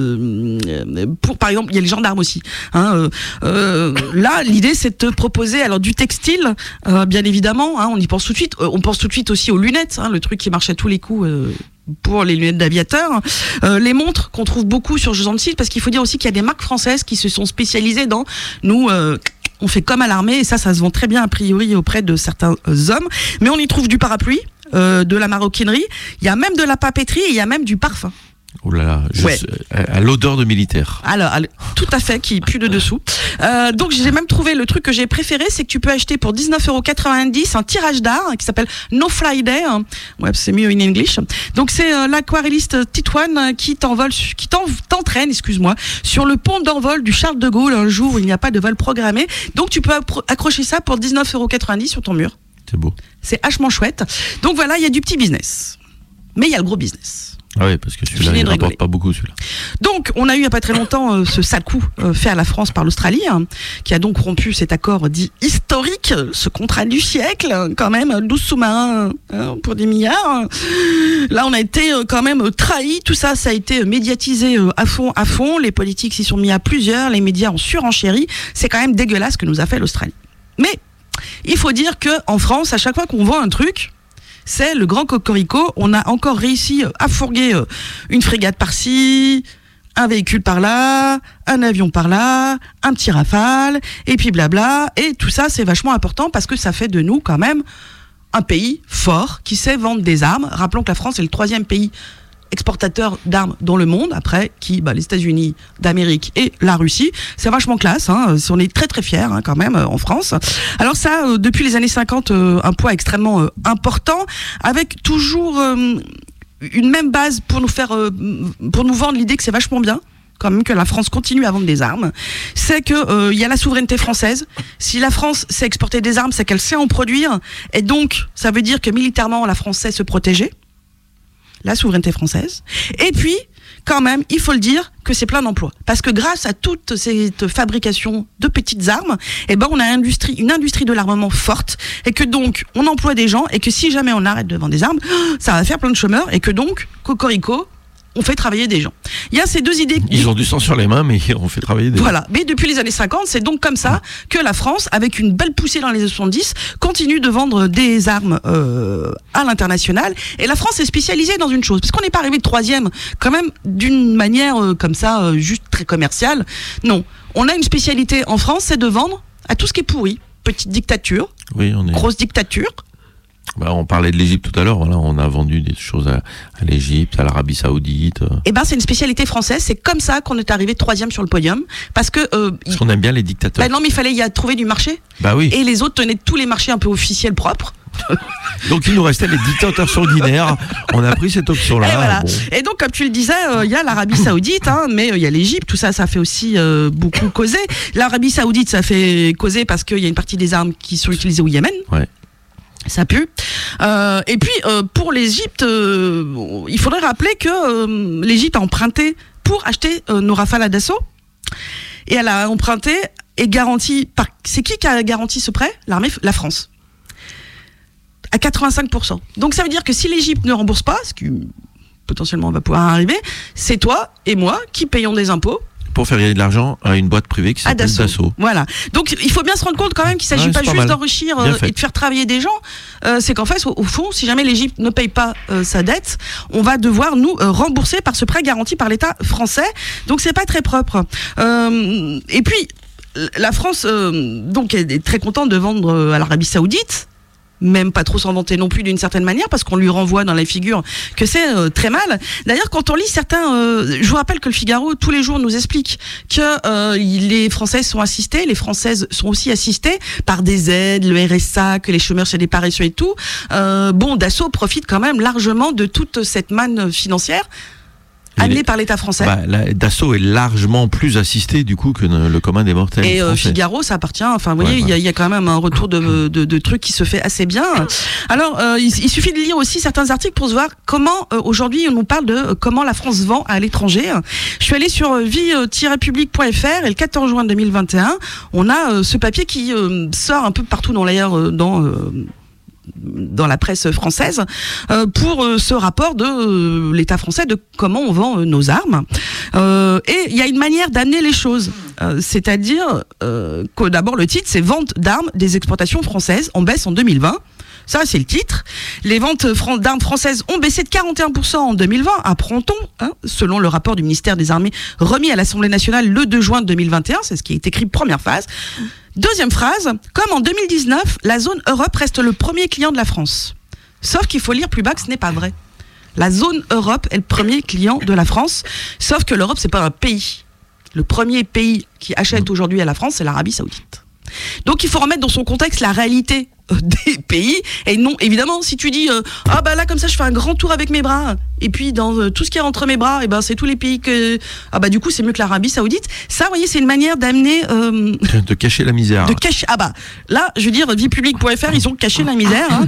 euh, pour par exemple il y a les gendarmes aussi. Hein, euh, euh, là l'idée c'est de te proposer alors du textile, euh, bien évidemment. Hein, on y pense tout de suite. Euh, on pense tout de suite aussi aux lunettes, hein, le truc qui marche à tous les coups. Euh, pour les lunettes d'aviateurs, euh, les montres qu'on trouve beaucoup sur Jeux Site, parce qu'il faut dire aussi qu'il y a des marques françaises qui se sont spécialisées dans nous. Euh, on fait comme à l'armée, et ça, ça se vend très bien a priori auprès de certains hommes. Mais on y trouve du parapluie, euh, de la maroquinerie. Il y a même de la papeterie et il y a même du parfum. Oh là là, je Ouais. sais, à, à l'odeur de militaire. Alors, al- tout à fait, qui pue de dessous. Euh, donc, j'ai même trouvé le truc que j'ai préféré, c'est que tu peux acheter pour dix-neuf euros quatre-vingt-dix un tirage d'art hein, qui s'appelle No Fly Day. Hein. Ouais, c'est mieux in English. Donc, c'est euh, l'aquarelliste Titouane euh, qui t'envole, qui t'en- t'entraîne, excuse-moi, sur le pont d'envol du Charles de Gaulle un jour où il n'y a pas de vol programmé. Donc, tu peux appro- accrocher ça pour dix-neuf euros quatre-vingt-dix sur ton mur. C'est beau. C'est hachement chouette. Donc, voilà, il y a du petit business. Mais il y a le gros business. Ah oui, parce que celui-là, Finis il de rapporte rigoler. pas beaucoup, celui-là. Donc, on a eu il n'y a pas très longtemps euh, ce sale coup euh, fait à la France par l'Australie, hein, qui a donc rompu cet accord dit historique, ce contrat du siècle, hein, quand même, douze sous-marins hein, pour des milliards. Là, on a été euh, quand même euh, trahis. Tout ça, ça a été médiatisé euh, à fond, à fond. Les politiques s'y sont mis à plusieurs, les médias ont surenchéri. C'est quand même dégueulasse ce que nous a fait l'Australie. Mais il faut dire que en France, à chaque fois qu'on vend un truc, c'est le grand cocorico. On a encore réussi à fourguer une frégate par-ci, un véhicule par-là, un avion par-là, un petit Rafale, et puis blabla. Et tout ça, c'est vachement important parce que ça fait de nous quand même un pays fort qui sait vendre des armes. Rappelons que la France est le troisième pays exportateur d'armes dans le monde, après qui bah, les États-Unis d'Amérique et la Russie. C'est vachement classe, hein. On est très très fiers hein, quand même euh, en France. Alors ça, euh, depuis les années cinquante, euh, un poids extrêmement euh, important, avec toujours euh, une même base pour nous faire, euh, pour nous vendre l'idée que c'est vachement bien quand même que la France continue à vendre des armes, c'est que euh, y a la souveraineté française. Si la France sait exporter des armes, c'est qu'elle sait en produire, et donc ça veut dire que militairement la France sait se protéger. la souveraineté française. Et puis, quand même, il faut le dire que c'est plein d'emplois. Parce que grâce à toute cette fabrication de petites armes, eh ben, on a une industrie, une industrie de l'armement forte, et que donc, on emploie des gens, et que si jamais on arrête de vendre des armes, ça va faire plein de chômeurs, et que donc, cocorico, on fait travailler des gens. Il y a ces deux idées. Ils ont du sang sur les mains, mais on fait travailler des Voilà. Mais depuis les années cinquante, c'est donc comme ça que la France, avec une belle poussée dans les années soixante-dix, continue de vendre des armes euh, à l'international. Et la France est spécialisée dans une chose. Parce qu'on n'est pas arrivé de troisième, quand même, d'une manière euh, comme ça, euh, juste très commerciale. Non. On a une spécialité en France, c'est de vendre à tout ce qui est pourri. Petite dictature. Oui, on est... Grosse dictature. Bah, on parlait de l'Égypte tout à l'heure, voilà, on a vendu des choses à, à l'Égypte, à l'Arabie Saoudite. Eh ben, c'est une spécialité française, c'est comme ça qu'on est arrivé troisième sur le podium, parce que... Euh, parce qu'on aime bien les dictateurs. Bah non, mais il fallait y a trouver du marché. Bah oui. Et les autres tenaient tous les marchés un peu officiels propres. Donc il nous restait les dictateurs sanguinaires, on a pris cette option-là. Et, voilà. Bon. Et donc, comme tu le disais, il euh, y a l'Arabie Saoudite, hein, mais il euh, y a l'Égypte, tout ça, ça fait aussi euh, beaucoup causer. L'Arabie Saoudite, ça fait causer parce qu'il y a une partie des armes qui sont utilisées au Yémen. Ouais. Ça pue. Euh, et puis, euh, pour l'Égypte, euh, il faudrait rappeler que euh, l'Égypte a emprunté pour acheter euh, nos Rafales à Dassault. Et elle a emprunté et garanti par... C'est qui qui a garanti ce prêt ? L'armée, la France. À quatre-vingt-cinq pour cent. Donc ça veut dire que si l'Égypte ne rembourse pas, ce qui potentiellement va pouvoir arriver, c'est toi et moi qui payons des impôts. Pour faire gagner de l'argent à une boîte privée qui s'appelle Dassault. Dassault. Voilà. Donc il faut bien se rendre compte quand même qu'il ne s'agit ouais, pas, pas juste d'enrichir euh, et de faire travailler des gens. Euh, c'est qu'en fait, au, au fond, si jamais l'Égypte ne paye pas euh, sa dette, on va devoir nous euh, rembourser par ce prêt garanti par l'État français. Donc c'est pas très propre. Euh, et puis la France, euh, donc, est très contente de vendre euh, à l'Arabie Saoudite. Même pas trop s'en vanter non plus d'une certaine manière, parce qu'on lui renvoie dans la figure que c'est euh, très mal. D'ailleurs, quand on lit certains, euh, je vous rappelle que le Figaro tous les jours nous explique que euh, les Françaises sont assistées, les Françaises sont aussi assistées par des aides, le R S A, que les chômeurs chez les paresseux et tout. Euh, bon, Dassault profite quand même largement de toute cette manne financière amené par l'État français. Bah, la, Dassault est largement plus assisté du coup que le commun des mortels. Et euh, Figaro, ça appartient. Enfin, vous voyez, il ouais, ouais. y, y a quand même un retour de, de, de trucs qui se fait assez bien. Alors, euh, il, il suffit de lire aussi certains articles pour se voir comment euh, aujourd'hui on nous parle de euh, comment la France vend à l'étranger. Je suis allée sur euh, vie tiret public point f r et le quatorze juin deux mille vingt et un, on a euh, ce papier qui euh, sort un peu partout dans l'air, euh, dans euh, dans la presse française euh, pour euh, ce rapport de euh, l'État français de comment on vend euh, nos armes. Euh, et il y a une manière d'amener les choses, euh, c'est-à-dire euh, que d'abord le titre c'est vente d'armes des exportations françaises en baisse en deux mille vingt. Ça, c'est le titre. Les ventes d'armes françaises ont baissé de quarante et un pour cent en deux mille vingt, apprend-on, hein, selon le rapport du ministère des Armées remis à l'Assemblée nationale le deux juin deux mille vingt et un. C'est ce qui est écrit première phase. Deuxième phrase, comme en deux mille dix-neuf, la zone Europe reste le premier client de la France. Sauf qu'il faut lire plus bas que ce n'est pas vrai. La zone Europe est le premier client de la France, sauf que l'Europe, c'est pas un pays. Le premier pays qui achète aujourd'hui à la France, c'est l'Arabie Saoudite. Donc il faut remettre dans son contexte la réalité des pays, et non, évidemment, si tu dis euh, ah bah là comme ça je fais un grand tour avec mes bras, et puis dans euh, tout ce qui est entre mes bras, et ben c'est tous les pays que ah bah du coup c'est mieux que l'Arabie Saoudite. Ça, vous voyez, c'est une manière d'amener euh, de cacher la misère. De cacher ah bah là, je veux dire, vie public point f r, ils ont caché la misère. Hein.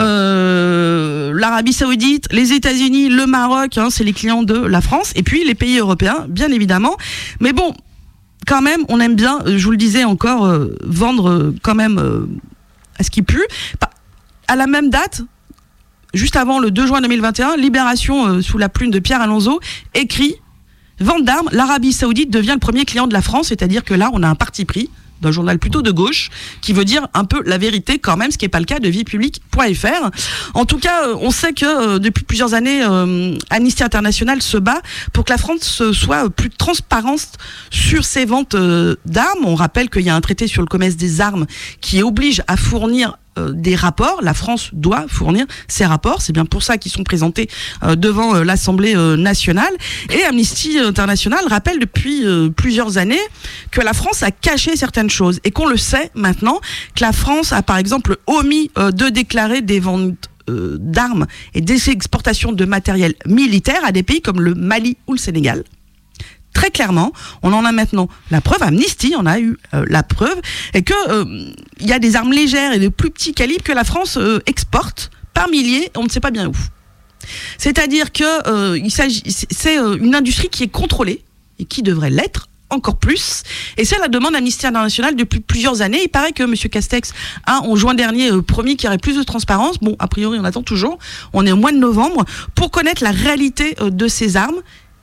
Euh, L'Arabie Saoudite, les États-Unis, le Maroc, hein, c'est les clients de la France, et puis les pays européens, bien évidemment. Mais bon, quand même, on aime bien, je vous le disais encore, euh, vendre euh, quand même. Euh, à ce qui pue. À la même date, juste avant le deux juin deux mille vingt et un, Libération, euh, sous la plume de Pierre Alonso, écrit « Vente d'armes, l'Arabie Saoudite devient le premier client de la France », c'est-à-dire que là, on a un parti pris d'un journal plutôt de gauche, qui veut dire un peu la vérité quand même, ce qui n'est pas le cas de vie public point f r. En tout cas, on sait que euh, depuis plusieurs années, euh, Amnesty International se bat pour que la France soit plus transparente sur ses ventes euh, d'armes. On rappelle qu'il y a un traité sur le commerce des armes qui oblige à fournir Euh, des rapports. La France doit fournir ces rapports. C'est bien pour ça qu'ils sont présentés euh, devant euh, l'Assemblée euh, nationale. Et Amnesty International rappelle depuis euh, plusieurs années que la France a caché certaines choses et qu'on le sait maintenant, que la France a par exemple omis euh, de déclarer des ventes euh, d'armes et des exportations de matériel militaire à des pays comme le Mali ou le Sénégal. Très clairement, on en a maintenant la preuve. Amnesty en a eu euh, la preuve, et que il euh, y a des armes légères et de plus petits calibres que la France euh, exporte par milliers, on ne sait pas bien où. C'est-à-dire que euh, il s'agit, c'est euh, une industrie qui est contrôlée et qui devrait l'être encore plus. Et c'est la demande d'Amnesty International depuis plusieurs années. Il paraît que M. Castex a, en juin dernier, euh, promis qu'il y aurait plus de transparence. Bon, a priori, on attend toujours. On est au mois de novembre pour connaître la réalité euh, de ces armes.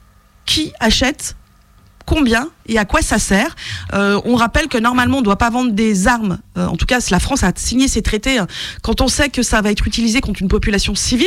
Qui achète ? Combien et à quoi ça sert ? euh, On rappelle que normalement on ne doit pas vendre des armes, euh, en tout cas la France a signé ces traités, hein, quand on sait que ça va être utilisé contre une population civile.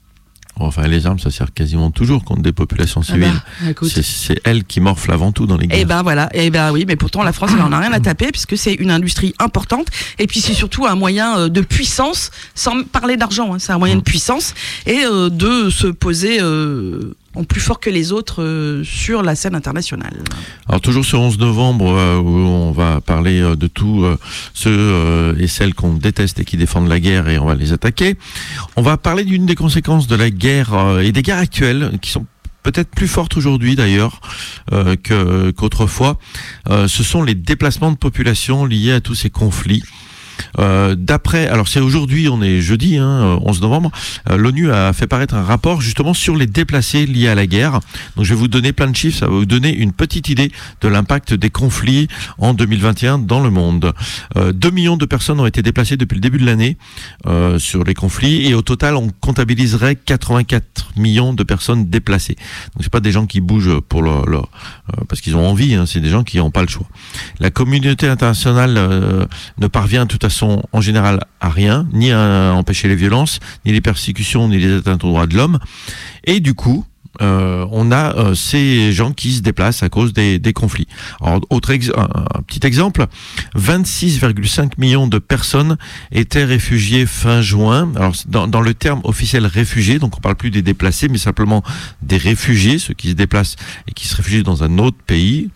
Enfin, les armes, ça sert quasiment toujours contre des populations civiles. Ah bah, c'est, c'est elles qui morflent avant tout dans les guerres. Et ben voilà, et ben oui, mais pourtant la France elle en a rien à taper puisque c'est une industrie importante et puis c'est surtout un moyen de puissance, sans parler d'argent, hein, c'est un moyen de puissance et euh, de se poser euh, en plus fort que les autres euh, sur la scène internationale. Alors toujours ce onze novembre euh, où on va parler euh, de tous euh, ceux euh, et celles qu'on déteste et qui défendent la guerre et on va les attaquer. On va parler d'une des conséquences de la guerre euh, et des guerres actuelles qui sont peut-être plus fortes aujourd'hui d'ailleurs euh, que, qu'autrefois. Euh, ce sont les déplacements de population liés à tous ces conflits. Euh, d'après, alors c'est aujourd'hui, on est jeudi, hein, onze novembre, euh, l'ONU a fait paraître un rapport justement sur les déplacés liés à la guerre. Donc je vais vous donner plein de chiffres, ça va vous donner une petite idée de l'impact des conflits en deux mille vingt et un dans le monde. Euh, deux millions de personnes ont été déplacées depuis le début de l'année euh, sur les conflits et au total on comptabiliserait quatre-vingt-quatre millions de personnes déplacées. Donc c'est pas des gens qui bougent pour leur, leur euh, parce qu'ils ont envie, hein, c'est des gens qui n'ont pas le choix. La communauté internationale euh, ne parvient tout à sont en général à rien, ni à empêcher les violences, ni les persécutions, ni les atteintes aux droits de l'homme. Et du coup, euh, on a euh, ces gens qui se déplacent à cause des, des conflits. Alors, autre ex- un, un petit exemple, vingt-six virgule cinq millions de personnes étaient réfugiées fin juin. Alors, dans, dans le terme officiel réfugiés, donc on parle plus des déplacés, mais simplement des réfugiés, ceux qui se déplacent et qui se réfugient dans un autre pays.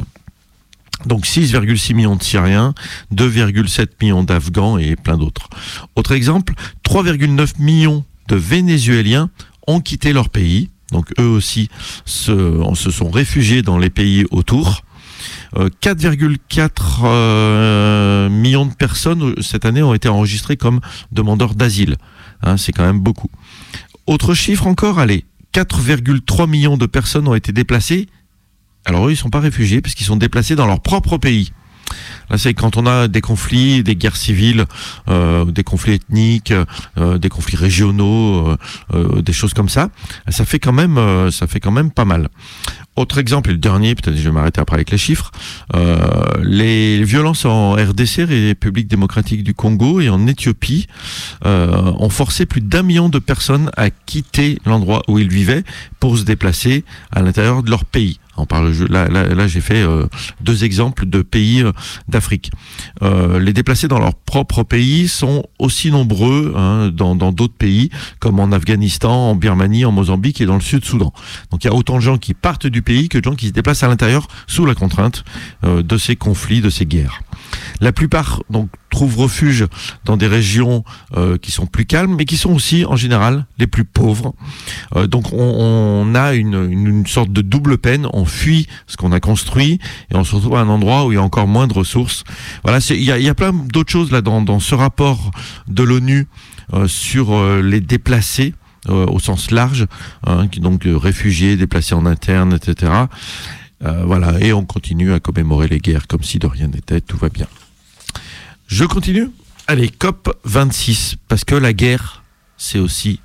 Donc six virgule six millions de Syriens, deux virgule sept millions d'Afghans et plein d'autres. Autre exemple, trois virgule neuf millions de Vénézuéliens ont quitté leur pays. Donc eux aussi se, se sont réfugiés dans les pays autour. Euh, quatre virgule quatre euh, millions de personnes cette année ont été enregistrées comme demandeurs d'asile. Hein, c'est quand même beaucoup. Autre chiffre encore, allez, quatre virgule trois millions de personnes ont été déplacées. Alors eux, ils ne sont pas réfugiés parce qu'ils sont déplacés dans leur propre pays. Là, c'est quand on a des conflits, des guerres civiles, euh, des conflits ethniques, euh, des conflits régionaux, euh, euh, des choses comme ça. Ça fait quand même, euh, ça fait quand même pas mal. Autre exemple, et le dernier, peut-être je vais m'arrêter après avec les chiffres, euh, les violences en R D C, République démocratique du Congo, et en Éthiopie euh, ont forcé plus d'un million de personnes à quitter l'endroit où ils vivaient pour se déplacer à l'intérieur de leur pays. On parle, là, là, là j'ai fait euh, deux exemples de pays euh, d'Afrique. Euh, les déplacés dans leur propre pays sont aussi nombreux hein, dans, dans d'autres pays, comme en Afghanistan, en Birmanie, en Mozambique et dans le Sud-Soudan. Donc il y a autant de gens qui partent du pays que de gens qui se déplacent à l'intérieur sous la contrainte euh, de ces conflits, de ces guerres. La plupart donc trouvent refuge dans des régions euh, qui sont plus calmes, mais qui sont aussi en général les plus pauvres. Euh, donc on, on a une, une, une sorte de double peine. On fuit ce qu'on a construit et on se retrouve à un endroit où il y a encore moins de ressources. Voilà, c'est, il y a, il y a plein d'autres choses là dans, dans ce rapport de l'ONU euh, sur euh, les déplacés. Euh, au sens large, hein, donc euh, réfugiés, déplacés en interne, et cetera. Euh, voilà, et on continue à commémorer les guerres comme si de rien n'était, tout va bien. Je continue. Allez, C O P vingt-six, parce que la guerre, c'est aussi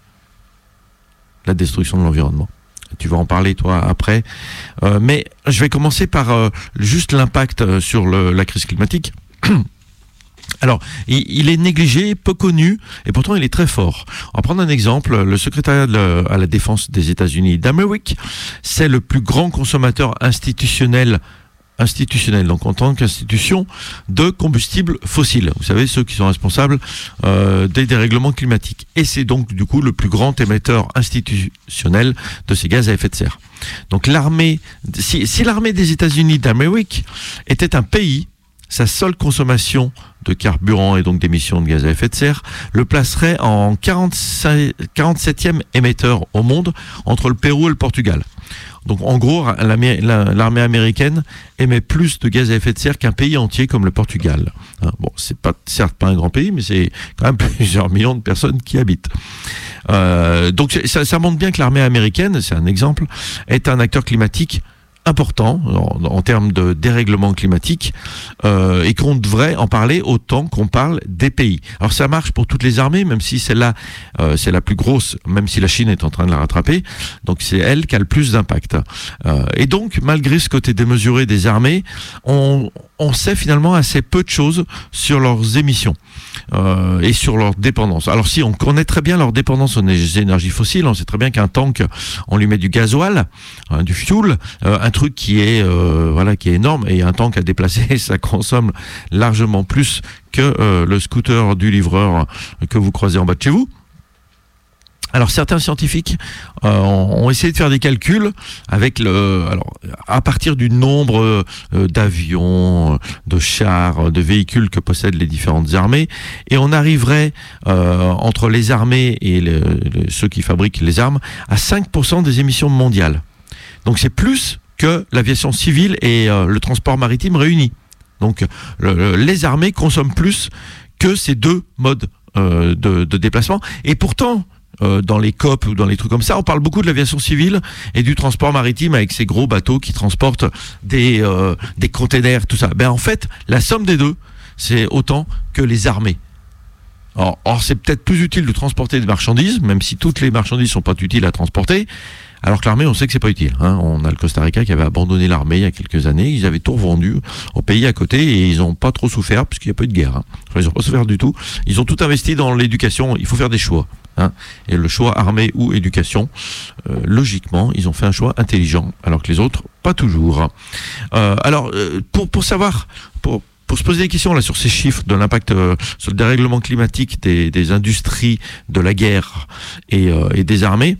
la destruction de l'environnement. Tu vas en parler toi après, euh, mais je vais commencer par euh, juste l'impact sur le, la crise climatique. Alors, il est négligé, peu connu, et pourtant il est très fort. On va prendre un exemple. Le secrétariat de, à la défense des États-Unis d'Amérique, c'est le plus grand consommateur institutionnel, institutionnel, donc en tant qu'institution, de combustibles fossiles. Vous savez, ceux qui sont responsables euh, des dérèglements climatiques. Et c'est donc du coup le plus grand émetteur institutionnel de ces gaz à effet de serre. Donc l'armée, si, si l'armée des États-Unis d'Amérique était un pays, sa seule consommation de carburant et donc d'émissions de gaz à effet de serre le placerait en quarante-septième émetteur au monde entre le Pérou et le Portugal. Donc en gros, l'armée américaine émet plus de gaz à effet de serre qu'un pays entier comme le Portugal. Bon, c'est pas certes pas un grand pays, mais c'est quand même plusieurs millions de personnes qui habitent. Euh, donc ça, ça montre bien que l'armée américaine, c'est un exemple, est un acteur climatique important en, en termes de dérèglement climatique euh, et qu'on devrait en parler autant qu'on parle des pays. Alors ça marche pour toutes les armées, même si celle-là euh, c'est la plus grosse, même si la Chine est en train de la rattraper, donc c'est elle qui a le plus d'impact. Euh, et donc malgré ce côté démesuré des armées, on, on sait finalement assez peu de choses sur leurs émissions euh, et sur leur dépendance. Alors si on connaît très bien leur dépendance aux énergies fossiles, on sait très bien qu'un tank, on lui met du gasoil, hein, du fuel, euh, un truc qui est euh, voilà qui est énorme, et un tank à déplacer, ça consomme largement plus que euh, le scooter du livreur que vous croisez en bas de chez vous. Alors certains scientifiques euh, ont essayé de faire des calculs avec le, alors à partir du nombre euh, d'avions, de chars, de véhicules que possèdent les différentes armées, et on arriverait euh, entre les armées et les, les, ceux qui fabriquent les armes à cinq pour cent des émissions mondiales. Donc c'est plus que l'aviation civile et euh, le transport maritime réunis. Donc le, le, les armées consomment plus que ces deux modes euh, de, de déplacement, et pourtant Euh, dans les C O P ou dans les trucs comme ça, on parle beaucoup de l'aviation civile et du transport maritime avec ces gros bateaux qui transportent des euh, des containers, tout ça. Ben en fait, la somme des deux, c'est autant que les armées. Or, or c'est peut-être plus utile de transporter des marchandises, même si toutes les marchandises sont pas utiles à transporter. Alors que l'armée, on sait que c'est pas utile. Hein. On a le Costa Rica qui avait abandonné l'armée il y a quelques années. Ils avaient tout revendu au pays à côté et ils ont pas trop souffert puisqu'il n'y a pas eu de guerre. Hein. Enfin, ils ont pas souffert du tout. Ils ont tout investi dans l'éducation. Il faut faire des choix. Hein. Et le choix armée ou éducation, euh, logiquement, ils ont fait un choix intelligent, alors que les autres, pas toujours. Euh, alors, euh, pour pour savoir, pour Pour se poser des questions là sur ces chiffres de l'impact euh, sur le dérèglement climatique des, des industries, de la guerre et, euh, et des armées,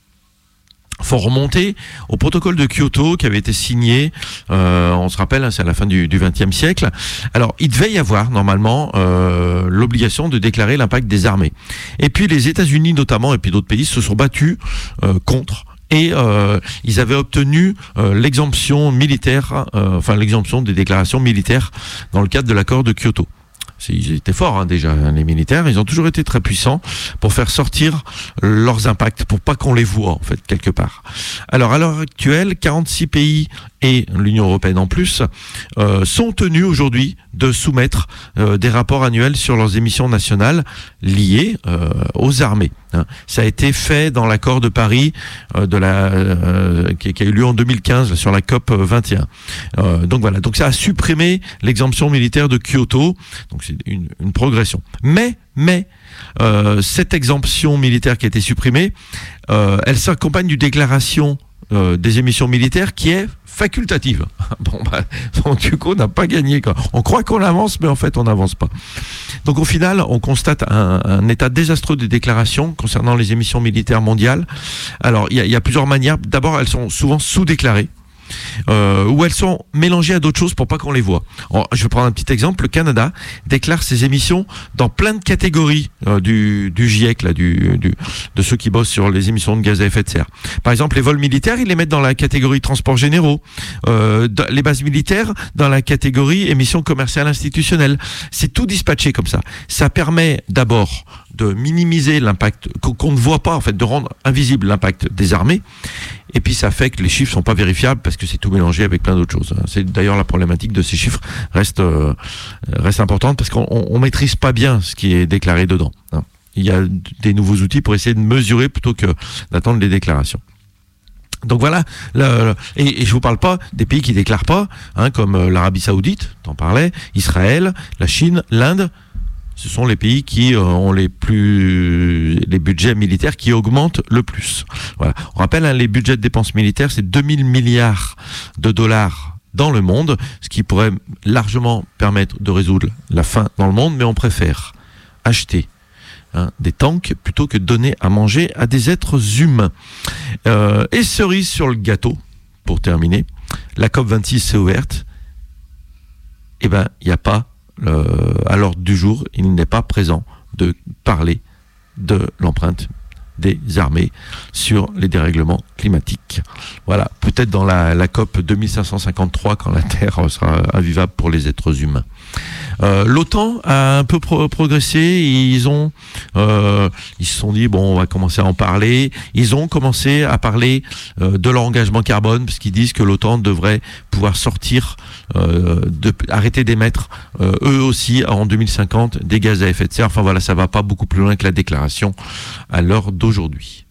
faut remonter au protocole de Kyoto qui avait été signé, euh, on se rappelle, hein, c'est à la fin du vingtième siècle. Alors, il devait y avoir normalement euh, l'obligation de déclarer l'impact des armées. Et puis les États-Unis notamment, et puis d'autres pays, se sont battus euh, contre. Et euh, ils avaient obtenu euh, l'exemption militaire, euh, enfin l'exemption des déclarations militaires dans le cadre de l'accord de Kyoto. Ils étaient forts hein, déjà, les militaires. Ils ont toujours été très puissants pour faire sortir leurs impacts, pour pas qu'on les voit en fait quelque part. Alors à l'heure actuelle, quarante-six pays et l'Union européenne en plus euh, sont tenus aujourd'hui de soumettre euh, des rapports annuels sur leurs émissions nationales liées euh, aux armées. Hein. Ça a été fait dans l'accord de Paris euh, de la euh, qui, qui a eu lieu en deux mille quinze sur la C O P vingt et un. Euh, donc voilà, donc ça a supprimé l'exemption militaire de Kyoto. Donc c'est une, une progression. Mais mais euh, cette exemption militaire qui a été supprimée, euh, elle s'accompagne d'une déclaration euh, des émissions militaires qui est facultative. Bon, bah, donc, du coup, on n'a pas gagné. Quoi. On croit qu'on avance, mais en fait, on n'avance pas. Donc, au final, on constate un, un état désastreux des déclarations concernant les émissions militaires mondiales. Alors, il y, y a plusieurs manières. D'abord, elles sont souvent sous-déclarées. Euh, où elles sont mélangées à d'autres choses pour pas qu'on les voit. Alors, je vais prendre un petit exemple. Le Canada déclare ses émissions dans plein de catégories euh, du, du GIEC, là, du, du, de ceux qui bossent sur les émissions de gaz à effet de serre. Par exemple, les vols militaires, ils les mettent dans la catégorie transports généraux. Euh, les bases militaires dans la catégorie émissions commerciales institutionnelles. C'est tout dispatché comme ça. Ça permet d'abord de minimiser l'impact, qu'on ne voit pas en fait, de rendre invisible l'impact des armées. Et puis ça fait que les chiffres sont pas vérifiables parce que c'est tout mélangé avec plein d'autres choses. C'est d'ailleurs la problématique de ces chiffres reste euh, reste importante parce qu'on on, on maîtrise pas bien ce qui est déclaré dedans. Hein. Il y a des nouveaux outils pour essayer de mesurer plutôt que d'attendre les déclarations. Donc voilà, le, le, et, et je vous parle pas des pays qui déclarent pas, hein, comme euh, l'Arabie Saoudite, t'en parlais, Israël, la Chine, l'Inde. Ce sont les pays qui euh, ont les plus les budgets militaires qui augmentent le plus. Voilà. On rappelle, hein, les budgets de dépenses militaires, c'est deux mille milliards de dollars dans le monde, ce qui pourrait largement permettre de résoudre la faim dans le monde, mais on préfère acheter hein, des tanks plutôt que donner à manger à des êtres humains. Euh, et cerise sur le gâteau, pour terminer, la C O P vingt-six s'est ouverte. Eh ben, il n'y a pas Euh, à l'ordre du jour, il n'est pas présent de parler de l'empreinte des armées sur les dérèglements climatiques. Voilà, peut-être dans la, la C O P deux mille cinq cent cinquante-trois quand la Terre sera invivable pour les êtres humains. Euh, L'OTAN a un peu pro- progressé. Ils ont, euh, ils se sont dit bon, on va commencer à en parler. Ils ont commencé à parler euh, de leur engagement carbone, parce qu'ils disent que l'OTAN devrait pouvoir sortir, euh, de, arrêter d'émettre euh, eux aussi en deux mille cinquante des gaz à effet de serre. Enfin voilà, ça va pas beaucoup plus loin que la déclaration à l'heure d'aujourd'hui.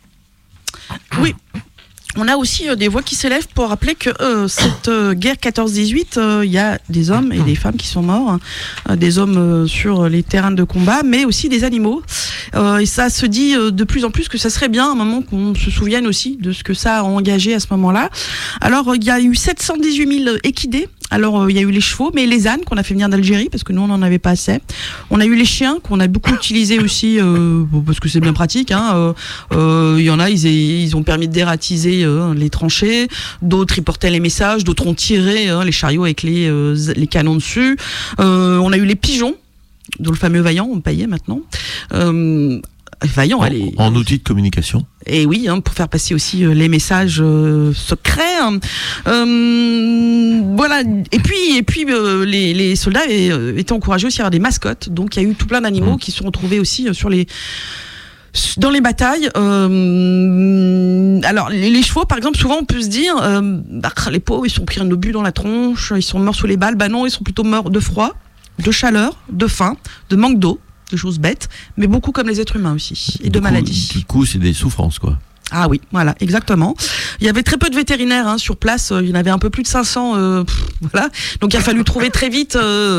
Oui. On a aussi euh, des voix qui s'élèvent pour rappeler que euh, cette euh, guerre quatorze dix-huit, il euh, y a des hommes et des femmes qui sont morts, hein, euh, des hommes euh, sur les terrains de combat, mais aussi des animaux. Euh, et ça se dit euh, de plus en plus que ça serait bien à un moment qu'on se souvienne aussi de ce que ça a engagé à ce moment-là. Alors, il euh, y a eu sept cent dix-huit mille équidés. Alors, il euh, y a eu les chevaux, mais les ânes qu'on a fait venir d'Algérie, parce que nous, on n'en avait pas assez. On a eu les chiens, qu'on a beaucoup utilisés aussi, euh, parce que c'est bien pratique. Il hein. euh, euh, y en a, ils, ils ont permis de dératiser euh, les tranchées. D'autres, ils portaient les messages. D'autres ont tiré hein, les chariots avec les, euh, les canons dessus. Euh, on a eu les pigeons, dont le fameux Vaillant, on payait maintenant. Euh, Vaillant, en, allez. En outil de communication. Et oui, hein, pour faire passer aussi euh, les messages euh, secrets. Hein. Euh, voilà. Et puis, et puis euh, les, les soldats euh, étaient encouragés aussi à avoir des mascottes. Donc, il y a eu tout plein d'animaux mmh. qui sont retrouvés aussi euh, sur les dans les batailles. Euh, alors, les, les chevaux, par exemple, souvent on peut se dire, euh, bah, les pauvres, ils sont pris un obus dans la tronche, ils sont morts sous les balles. Bah non, ils sont plutôt morts de froid, de chaleur, de faim, de manque d'eau. Des choses bêtes, mais beaucoup comme les êtres humains aussi, et du de coup, maladies. Du coup, c'est des souffrances, quoi. Ah oui, voilà, exactement. Il y avait très peu de vétérinaires hein, sur place, il y en avait un peu plus de cinq cents, euh, pff, voilà. Donc il a fallu trouver très vite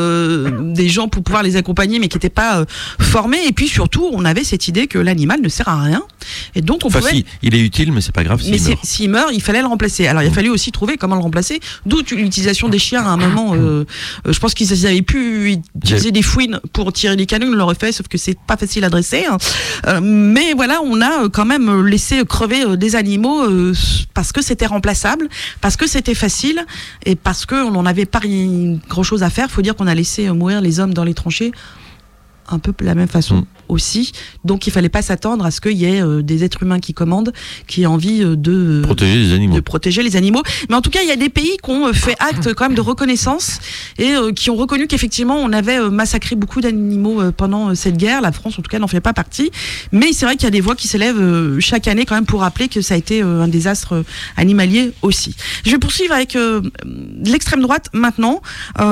euh, des gens pour pouvoir les accompagner, mais qui n'étaient pas euh, formés. Et puis surtout, on avait cette idée que l'animal ne sert à rien. Et donc on enfin, pouvait... si, il est utile, mais c'est pas grave s'il mais meurt. S'il meurt, il fallait le remplacer. Alors il a fallu aussi trouver comment le remplacer, d'où l'utilisation des chiens à un moment. Euh, je pense qu'ils avaient pu utiliser J'ai... des fouines pour tirer les canons, ils l'auraient fait, sauf que c'est pas facile à dresser. Hein. Euh, mais voilà, on a quand même laissé crever euh, des animaux euh, parce que c'était remplaçable, parce que c'était facile et parce qu'on n'en avait pas grand chose à faire. Il faut dire qu'on a laissé mourir les hommes dans les tranchées un peu de la même façon mmh. aussi. Donc il fallait pas s'attendre à ce qu'il y ait euh, des êtres humains qui commandent, qui aient envie euh, de protéger les animaux. De protéger les animaux. Mais en tout cas, il y a des pays qui ont fait acte quand même de reconnaissance et euh, qui ont reconnu qu'effectivement on avait euh, massacré beaucoup d'animaux euh, pendant euh, cette guerre. La France, en tout cas, n'en fait pas partie. Mais c'est vrai qu'il y a des voix qui s'élèvent euh, chaque année quand même pour rappeler que ça a été euh, un désastre euh, animalier aussi. Je vais poursuivre avec euh, l'extrême droite maintenant.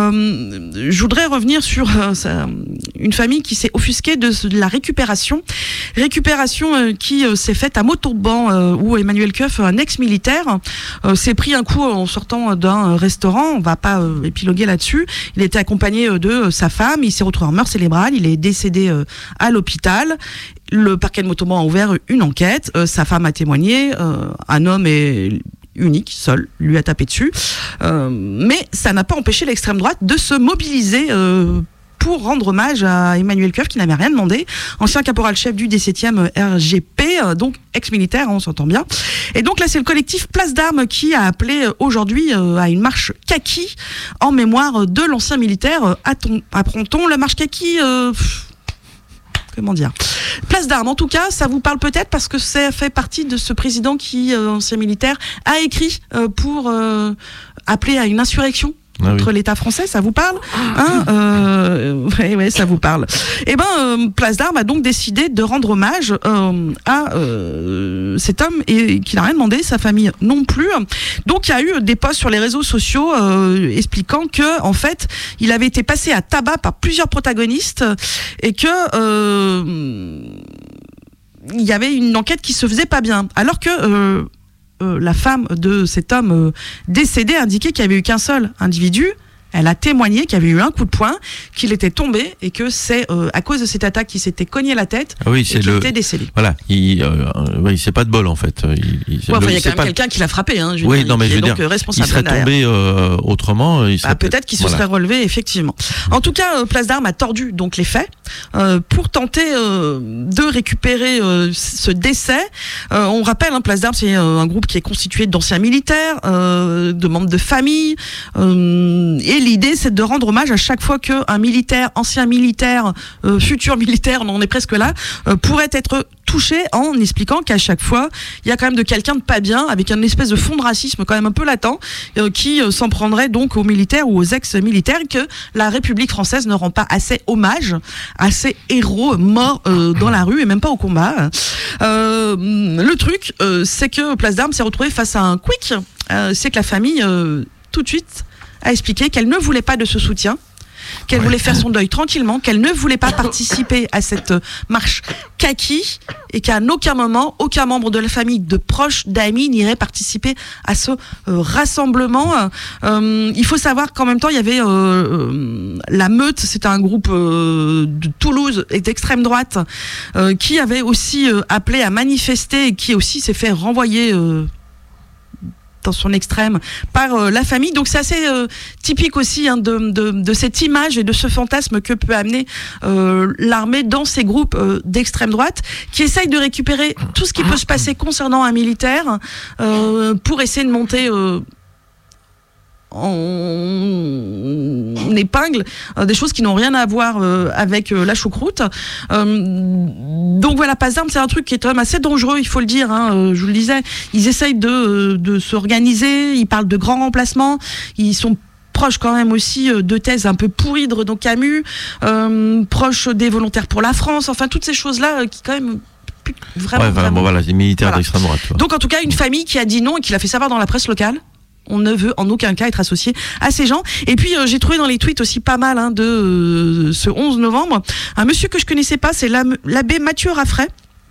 Euh, je voudrais revenir sur euh, ça, une famille qui s'est offusquée de, de la récupération. Récupération euh, qui euh, s'est faite à Montauban, euh, où Emmanuel Koeuf, un ex-militaire, euh, s'est pris un coup en sortant d'un restaurant. On va pas euh, épiloguer là-dessus. Il était accompagné euh, de euh, sa femme. Il s'est retrouvé en mort cérébrale. Il est décédé euh, à l'hôpital. Le parquet de Montauban a ouvert une enquête. Euh, sa femme a témoigné. Euh, un homme est unique, seul, lui a tapé dessus. Euh, mais ça n'a pas empêché l'extrême droite de se mobiliser euh, pour rendre hommage à Emmanuel Koeuf, qui n'avait rien demandé, ancien caporal-chef du dix-septième R G P, donc ex-militaire, on s'entend bien. Et donc là, c'est le collectif Place d'Armes qui a appelé aujourd'hui à une marche kaki en mémoire de l'ancien militaire. Apprend-on la marche kaki euh, Comment dire ? Place d'Armes, en tout cas, ça vous parle peut-être parce que ça fait partie de ce président qui, euh, ancien militaire, a écrit euh, pour euh, appeler à une insurrection Ah contre oui. l'État français, ça vous parle hein euh, ouais, ouais, ça vous parle. Et ben, euh, Place d'Armes a donc décidé de rendre hommage euh, à euh, cet homme et qu'il n'a rien demandé, sa famille non plus. Donc, il y a eu des posts sur les réseaux sociaux euh, expliquant que, en fait, il avait été passé à tabac par plusieurs protagonistes et que euh, il y avait une enquête qui se faisait pas bien, alors que euh, Euh, la femme de cet homme euh, décédé indiquait qu'il n'y avait eu qu'un seul individu. Elle a témoigné qu'il y avait eu un coup de poing, qu'il était tombé et que c'est euh, à cause de cette attaque qu'il s'était cogné la tête ah oui, et c'est qu'il le... était décédé. Voilà, il, euh, oui, c'est pas de bol en fait. Il, il, ouais, enfin, il y a c'est quand même pas... quelqu'un qui l'a frappé. Hein, je oui, dire, non, mais il je veux est dire, donc responsable il serait derrière. tombé euh, autrement. Il serait bah, peut-être qu'il se voilà. serait relevé, effectivement. En tout cas, euh, Place d'Armes a tordu donc les faits euh, pour tenter euh, de récupérer euh, ce décès. Euh, on rappelle, hein, Place d'Armes, c'est euh, un groupe qui est constitué d'anciens militaires, euh, de membres de famille, euh, et et l'idée, c'est de rendre hommage à chaque fois qu'un militaire, ancien militaire, euh, futur militaire, on en est presque là, euh, pourrait être touché, en expliquant qu'à chaque fois, il y a quand même de quelqu'un de pas bien, avec une espèce de fond de racisme quand même un peu latent, euh, qui euh, s'en prendrait donc aux militaires ou aux ex-militaires, que la République française ne rend pas assez hommage à ces héros morts euh, dans la rue et même pas au combat. Euh, le truc, euh, c'est que Place d'Armes s'est retrouvée face à un quick. Euh, c'est que la famille, euh, tout de suite, a expliqué qu'elle ne voulait pas de ce soutien, qu'elle voulait faire son deuil tranquillement, qu'elle ne voulait pas participer à cette marche kaki, et qu'à aucun moment, aucun membre de la famille, de proches, d'amis n'irait participer à ce euh, rassemblement. Euh, il faut savoir qu'en même temps, il y avait euh, euh, la Meute, c'était un groupe euh, de Toulouse et d'extrême droite, euh, qui avait aussi euh, appelé à manifester, et qui aussi s'est fait renvoyer euh, dans son extrême par euh, la famille. Donc c'est assez euh, typique aussi hein, de, de, de cette image et de ce fantasme que peut amener euh, l'armée dans ces groupes euh, d'extrême droite, qui essayent de récupérer tout ce qui peut se passer concernant un militaire euh, pour essayer de monter euh, en épingle euh, des choses qui n'ont rien à voir euh, avec euh, la choucroute. Euh, donc voilà, Place d'Armes, c'est un truc qui est quand même assez dangereux, il faut le dire. Hein, euh, je vous le disais, ils essayent de, de s'organiser, ils parlent de grands remplacements, ils sont proches quand même aussi de thèses un peu pourries de Renaud Camus, euh, proches des volontaires pour la France, enfin toutes ces choses-là euh, qui quand même... Vraiment, ouais, vraiment, bon, voilà, les militaires voilà. d'extrême droite. Donc en tout cas, une famille qui a dit non et qui l'a fait savoir dans la presse locale. On ne veut en aucun cas être associé à ces gens. Et puis euh, j'ai trouvé dans les tweets aussi pas mal hein, de euh, ce onze novembre un monsieur que je connaissais pas, c'est l'abbé Mathieu Raffray.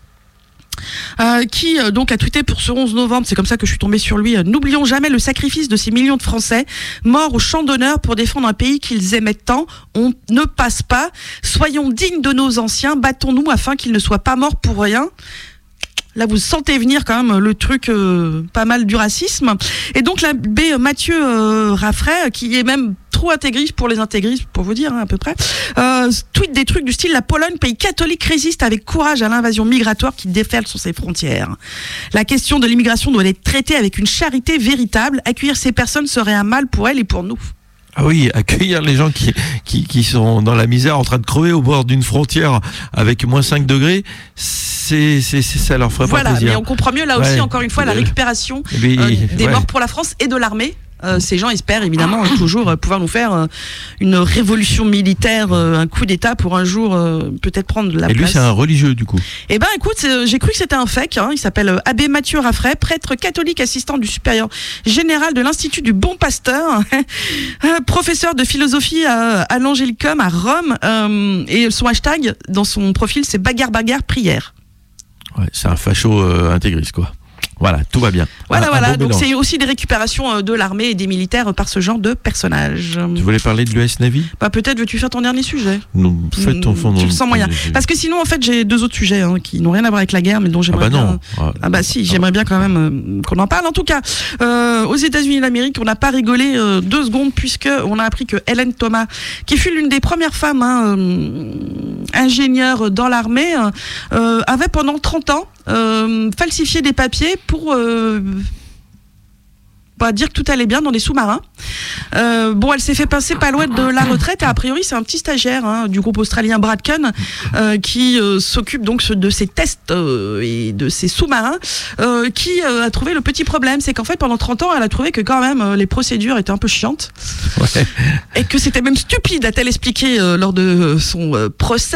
Euh, qui euh, donc a tweeté pour ce onze novembre, c'est comme ça que je suis tombée sur lui, euh, n'oublions jamais le sacrifice de ces millions de Français morts au champ d'honneur pour défendre un pays qu'ils aimaient tant. On ne passe pas, soyons dignes de nos anciens, battons-nous afin qu'ils ne soient pas morts pour rien. Là, vous sentez venir quand même le truc euh, pas mal du racisme. Et donc l'abbé Mathieu euh, Raffray, qui est même trop intégriste pour les intégristes, pour vous dire hein, à peu près, euh, tweet des trucs du style « La Pologne, pays catholique, résiste avec courage à l'invasion migratoire qui déferle sur ses frontières. La question de l'immigration doit être traitée avec une charité véritable. Accueillir ces personnes serait un mal pour elles et pour nous. » Ah oui, accueillir les gens qui, qui, qui sont dans la misère, en train de crever au bord d'une frontière avec moins cinq degrés, c'est, c'est, c'est ça leur ferait voilà, pas plaisir. Voilà, mais on comprend mieux là aussi, ouais. encore une fois, la récupération mais, euh, des ouais. morts pour la France et de l'armée. Euh, ces gens espèrent évidemment euh, toujours euh, pouvoir nous faire euh, une révolution militaire, euh, un coup d'État pour un jour euh, peut-être prendre la Et place. Et lui c'est un religieux du coup. Eh ben écoute, euh, j'ai cru que c'était un fake, hein, il s'appelle euh, abbé Mathieu Raffray, prêtre catholique assistant du supérieur général de l'Institut du Bon Pasteur, euh, professeur de philosophie à, à l'Angélicum à Rome, euh, et son hashtag dans son profil c'est bagarre bagarre prière. Ouais, c'est un facho euh, intégriste quoi. Voilà, tout va bien. Voilà, un, voilà. Un bon donc mélange. c'est aussi des récupérations de l'armée et des militaires par ce genre de personnages. Tu voulais parler de l'U S Navy ? Bah peut-être veux-tu faire ton dernier sujet ? Non, fais ton fond. Tu le sens moyen. Parce que sinon en fait j'ai deux autres sujets hein, qui n'ont rien à voir avec la guerre, mais dont j'aimerais ah bah bien. Non. Ah, ah bah si, j'aimerais bien quand même euh, qu'on en parle. En tout cas, euh, aux États-Unis d'Amérique, on n'a pas rigolé euh, deux secondes puisque on a appris que Hélène Thomas, qui fut l'une des premières femmes hein, euh, ingénieures dans l'armée, euh, avait pendant trente ans euh, falsifié des papiers pour euh, bah, dire que tout allait bien dans des sous-marins. Euh, bon, elle s'est fait passer pas loin de la retraite et a priori c'est un petit stagiaire hein, du groupe australien Bradken euh, qui euh, s'occupe donc de ces tests euh, et de ces sous-marins euh, qui euh, a trouvé le petit problème, c'est qu'en fait pendant trente ans elle a trouvé que quand même euh, les procédures étaient un peu chiantes ouais. et que c'était même stupide, a-t-elle expliqué euh, lors de son euh, procès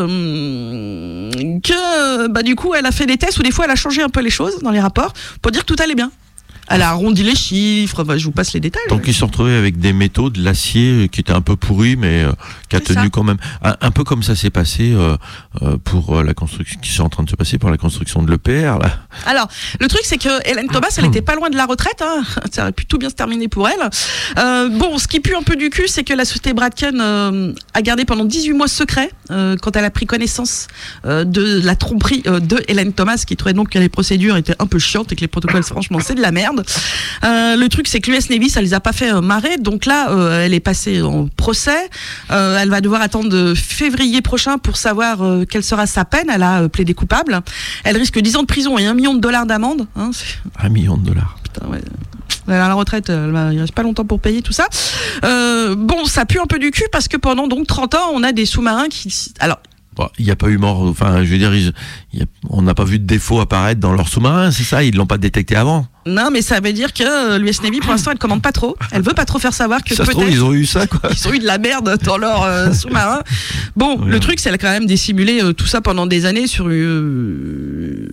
euh, que bah, du coup elle a fait des tests où des fois elle a changé un peu les choses dans les rapports pour dire que tout allait bien. Elle a arrondi les chiffres, bah, je vous passe les détails. Donc ils se sont retrouvés avec des métaux, de l'acier qui était un peu pourri, mais euh, qui a c'est tenu ça. Quand même. Un, un peu comme ça s'est passé euh, euh, pour euh, la construction, qui est en train de se passer pour la construction de l'E P R. Là. Alors, le truc c'est que Hélène Thomas, elle était pas loin de la retraite, hein. Ça aurait pu tout bien se terminer pour elle. Euh, bon, ce qui pue un peu du cul, c'est que la société Bradken euh, a gardé pendant dix-huit mois secret euh, quand elle a pris connaissance euh, de la tromperie euh, de Hélène Thomas, qui trouvait donc que les procédures étaient un peu chiantes et que les protocoles, franchement, c'est de la merde. Euh, le truc c'est que l'U S Navy ça les a pas fait euh, marrer, donc là euh, elle est passée en procès, euh, elle va devoir attendre février prochain pour savoir euh, quelle sera sa peine. Elle a euh, plaidé coupable, elle risque dix ans de prison et un million de dollars d'amende hein, un million de dollars putain ouais. À la retraite, euh, il reste pas longtemps pour payer tout ça. Euh, bon, ça pue un peu du cul parce que pendant donc trente ans, on a des sous-marins qui, alors. Bon, il n'y a pas eu mort, enfin, je veux dire, ils, y a, on n'a pas vu de défaut apparaître dans leur sous-marin, c'est ça, ils l'ont pas détecté avant. Non, mais ça veut dire que l'U S Navy, pour l'instant, elle commande pas trop. Elle veut pas trop faire savoir que ça peut-être. Se trouve, ils ont eu ça, quoi. Ils ont eu de la merde dans leur euh, sous-marin. Bon, ouais. Le truc, c'est quand même dissimuler euh, tout ça pendant des années sur, euh,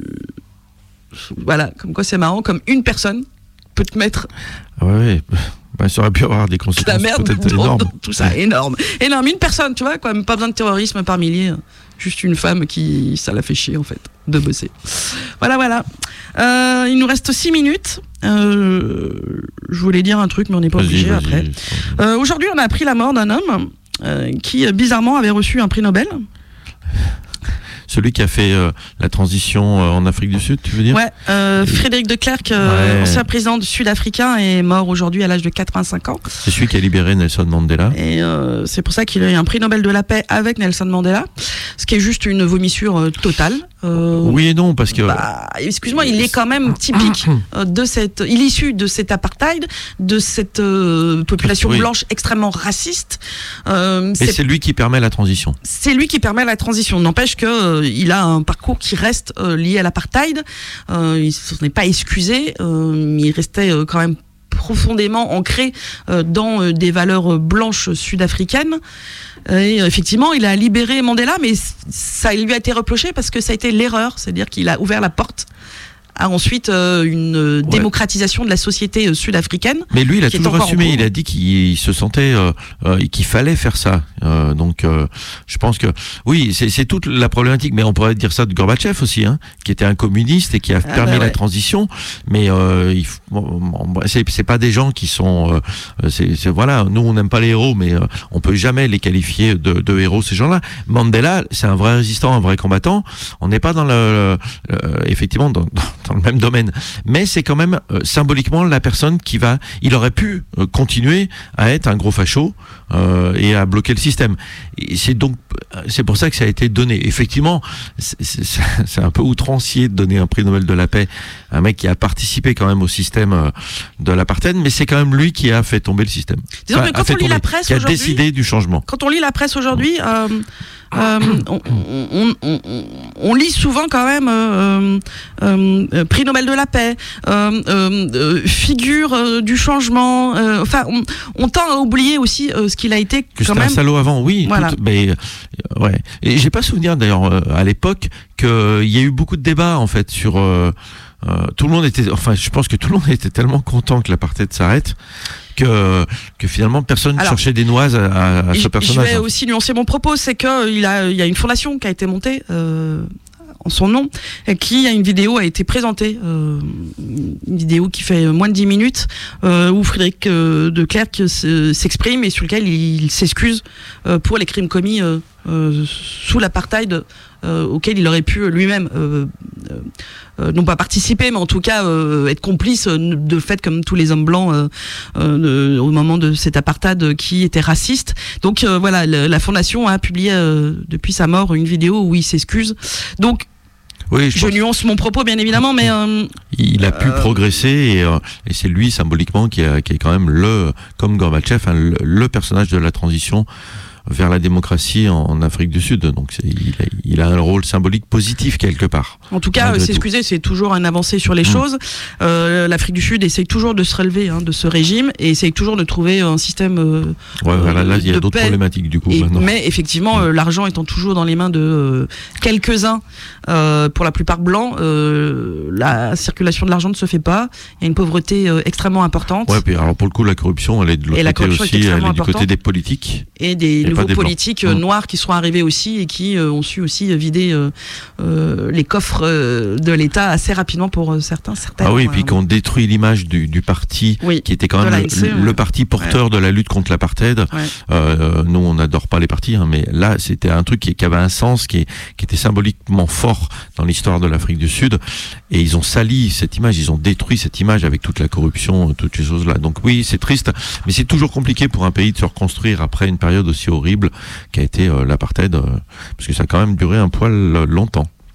voilà, comme quoi c'est marrant, comme une personne peut te mettre. Ouais, ouais. Ben, ça aurait pu avoir des conséquences la merde, peut-être énormes. Tout ça, énorme. Énorme. Une personne, tu vois, quoi, même pas besoin de terrorisme par milliers. Juste une femme qui, ça l'a fait chier, en fait, de bosser. Voilà, voilà. Euh, il nous reste six minutes. Euh, je voulais dire un truc, mais on n'est pas vas-y, obligé vas-y, après. vas-y. Euh, aujourd'hui, on a appris la mort d'un homme euh, qui, bizarrement, avait reçu un prix Nobel. Celui qui a fait euh, la transition euh, en Afrique du Sud, tu veux dire? Ouais, euh, Frédéric de Klerk, euh, ouais. ancien président sud-africain, est mort aujourd'hui à l'âge de quatre-vingt-cinq ans. C'est celui qui a libéré Nelson Mandela. Et euh, c'est pour ça qu'il a eu un prix Nobel de la paix avec Nelson Mandela, ce qui est juste une vomissure euh, totale. Euh, oui et non, parce que... Bah, excuse-moi, il est quand même typique euh, de cette... Il est issu de cet apartheid, de cette euh, population oui. blanche extrêmement raciste. Euh, et c'est lui qui permet la transition. C'est lui qui permet la transition. N'empêche que euh, il a un parcours qui reste euh, lié à l'apartheid. Euh, il s'en est pas excusé, euh, il restait euh, quand même profondément ancré euh, dans euh, des valeurs euh, blanches sud-africaines. Et euh, effectivement, il a libéré Mandela, mais ça lui a été reproché parce que ça a été l'erreur, c'est-à-dire qu'il a ouvert la porte à ensuite euh, une euh, ouais. démocratisation de la société euh, sud-africaine. Mais lui, il a toujours assumé, il a dit qu'il se sentait, euh, euh, qu'il fallait faire ça. Euh, donc, euh, je pense que, oui, c'est, c'est toute la problématique, mais on pourrait dire ça de Gorbatchev aussi, hein, qui était un communiste et qui a ah permis bah ouais. la transition, mais euh, il faut, bon, c'est, c'est pas des gens qui sont, euh, c'est, c'est, voilà, nous on n'aime pas les héros, mais euh, on peut jamais les qualifier de, de héros, ces gens-là. Mandela, c'est un vrai résistant, un vrai combattant, on n'est pas dans le, le euh, effectivement, dans, dans dans le même domaine, mais c'est quand même euh, symboliquement la personne qui va, il aurait pu euh, continuer à être un gros facho euh, et à bloquer le système. Et c'est donc, c'est pour ça que ça a été donné. Effectivement, c'est, c'est, c'est un peu outrancier de donner un prix Nobel de la paix à un mec qui a participé quand même au système euh, de l'apartheid, mais c'est quand même lui qui a fait tomber le système. Disons enfin, que quand on lit tomber, la presse qui a aujourd'hui, décidé du changement. Quand on lit la presse aujourd'hui, euh, euh, on, on, on, on, on lit souvent quand même euh, euh, euh, prix Nobel de la paix, euh, euh, figure euh, du changement. Euh, enfin, on, on tend à oublier aussi euh, ce qu'il a été que quand même. même. Un salaud avant, oui. Voilà. Tout, mais euh, ouais. Et j'ai pas souvenir d'ailleurs euh, à l'époque qu'il y a eu beaucoup de débats en fait sur. Euh, euh, tout le monde était, enfin, je pense que tout le monde était tellement content que l'apartheid s'arrête. Que, que finalement personne ne cherchait des noises à, à ce personnage. Je vais aussi nuancer mon propos, c'est que il a, il y a une fondation qui a été montée euh, en son nom, et qui a une vidéo a été présentée, euh, une vidéo qui fait moins de dix minutes, euh, où Frédéric euh, de Klerk s'exprime et sur lequel il, il s'excuse euh, pour les crimes commis euh, euh, sous l'apartheid. Euh, auquel il aurait pu lui-même euh, euh, non pas participer, mais en tout cas euh, être complice de fait comme tous les hommes blancs euh, euh, de, au moment de cet apartheid qui était raciste. Donc euh, voilà, la, la fondation a publié euh, depuis sa mort une vidéo où il s'excuse. Donc oui, je, je nuance mon propos bien évidemment, mais euh, il a pu euh, progresser et, euh, et c'est lui symboliquement qui, a, qui est quand même le, comme Gorbatchev, hein, le, le personnage de la transition vers la démocratie en, en Afrique du Sud. Donc c'est, il, a, il a un rôle symbolique positif quelque part. En tout cas, s'excuser, c'est toujours un avancé sur les mmh. choses. Euh, L'Afrique du Sud essaye toujours de se relever hein, de ce régime et essaye toujours de trouver un système euh, ouais, voilà, là, il y a d'autres paix. problématiques du coup. Et, maintenant. Mais effectivement, mmh. euh, l'argent étant toujours dans les mains de euh, quelques-uns, euh, pour la plupart blancs, euh, la circulation de l'argent ne se fait pas. Il y a une pauvreté euh, extrêmement importante. Ouais, puis alors pour le coup, la corruption, elle est de l'autre côté aussi, elle est du importante. côté des politiques. Et des nouveaux politiques euh, noirs qui sont arrivés aussi et qui euh, ont su aussi vider euh, euh, les coffres euh, de l'État assez rapidement pour euh, certains. Certaines, ah oui, et euh, puis qu'on détruit l'image du, du parti oui, qui était quand même le, N C, le, ouais. le parti porteur ouais. de la lutte contre l'apartheid. Ouais. Euh, nous, on n'adore pas les partis, hein, mais là, c'était un truc qui, qui avait un sens, qui, qui était symboliquement fort dans l'histoire de l'Afrique du Sud. Et ils ont sali cette image, ils ont détruit cette image avec toute la corruption, toutes ces choses-là. Donc oui, c'est triste, mais c'est toujours compliqué pour un pays de se reconstruire après une période aussi horrible qu'a été euh, l'apartheid, euh, parce que ça a quand même duré un poil euh, longtemps.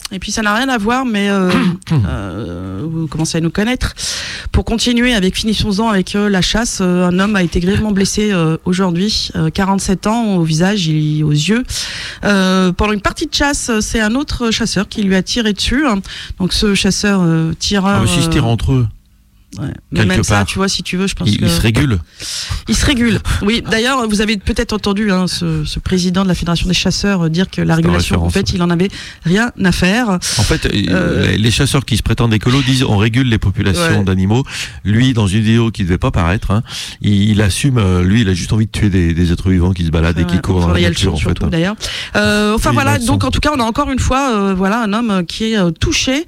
Et puis ça n'a rien à voir, mais euh, euh, vous commencez à nous connaître. Pour continuer avec, finissons-en avec euh, la chasse. Euh, un homme a été grièvement blessé euh, aujourd'hui, euh, quarante-sept ans, au visage et aux yeux. Euh, pendant une partie de chasse, c'est un autre chasseur qui lui a tiré dessus. Donc ce chasseur euh, tireur... Ah, mais si se tirent entre eux. Ouais. Mais même ça, tu vois, si tu veux, je pense il, que... Il se régule. Il se régule. Oui, d'ailleurs, vous avez peut-être entendu hein, ce, ce président de la Fédération des chasseurs dire que la régulation, en fait, il en avait rien à faire. En fait, euh... les chasseurs qui se prétendent écolos disent on régule les populations ouais. d'animaux. Lui, dans une vidéo qui ne devait pas paraître, hein, il, il assume, lui, il a juste envie de tuer des, des êtres vivants qui se baladent ouais, et qui courent dans la nature, en fait. Surtout, hein. D'ailleurs. Euh, enfin, oui, voilà, donc en tout cas, on a encore une fois euh, voilà, un homme qui est euh, touché.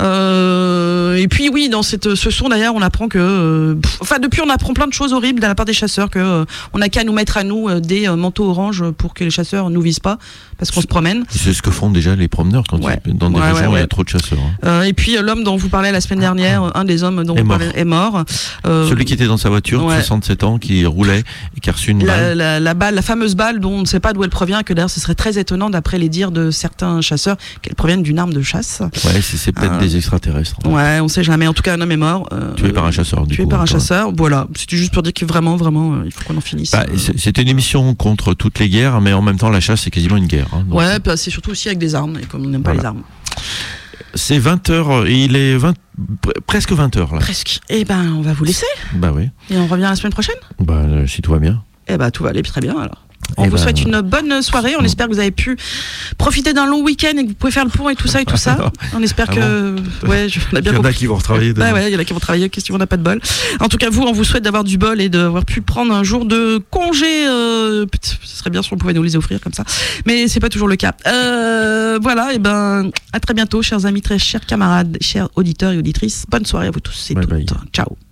Euh, et puis, oui, dans cette, ce son, d'ailleurs, on apprend que Euh, pff, enfin depuis on apprend plein de choses horribles de la part des chasseurs que euh, on n'a qu'à nous mettre à nous euh, des euh, manteaux oranges pour que les chasseurs nous visent pas parce qu'on se promène. C'est ce que font déjà les promeneurs quand ouais. ils, dans des ouais, régions où ouais, ouais. il y a trop de chasseurs. Hein. Euh, et puis euh, l'homme dont vous parlez la semaine dernière, un des hommes dont est vous mort. parlez est mort. Euh, Celui qui était dans sa voiture, ouais. soixante-sept ans, qui roulait et qui a reçu une la, balle. La, la balle, la fameuse balle dont on ne sait pas d'où elle provient, que d'ailleurs ce serait très étonnant d'après les dires de certains chasseurs qu'elle provienne d'une arme de chasse. Ouais, c'est, c'est peut-être euh, des extraterrestres. Ouais. ouais, on sait jamais. En tout cas, un homme est mort. Euh, tué par un chasseur. Du tué coup, par un encore. chasseur. Voilà, c'était juste pour dire que vraiment, vraiment, euh, il faut qu'on en finisse. Bah, c'était une émission contre toutes les guerres, mais en même temps, la chasse, c'est quasiment une guerre. Hein, donc ouais, bah, c'est surtout aussi avec des armes, et comme on n'aime pas voilà. les armes. C'est vingt heures, et il est vingt, presque vingt heures là. Presque. Eh ben, on va vous laisser. Bah oui. Et on revient la semaine prochaine. Bah, euh, si tout va bien. Eh ben, tout va aller très bien alors. On et vous ben, souhaite une bonne soirée. On espère que vous avez pu profiter d'un long week-end et que vous pouvez faire le pont et tout ça et tout ça. On espère ah que, bon ouais, je, on a bien il y en compris. a qui vont retravailler. Bah ouais, il y en a qui vont travailler. Question, on n'a pas de bol. En tout cas, vous, on vous souhaite d'avoir du bol et d'avoir pu prendre un jour de congé. Euh, ce serait bien si on pouvait nous les offrir comme ça, mais c'est pas toujours le cas. Euh, voilà, et ben, à très bientôt, chers amis, très chers camarades, chers auditeurs et auditrices. Bonne soirée à vous tous et bye toutes. Bye. Ciao.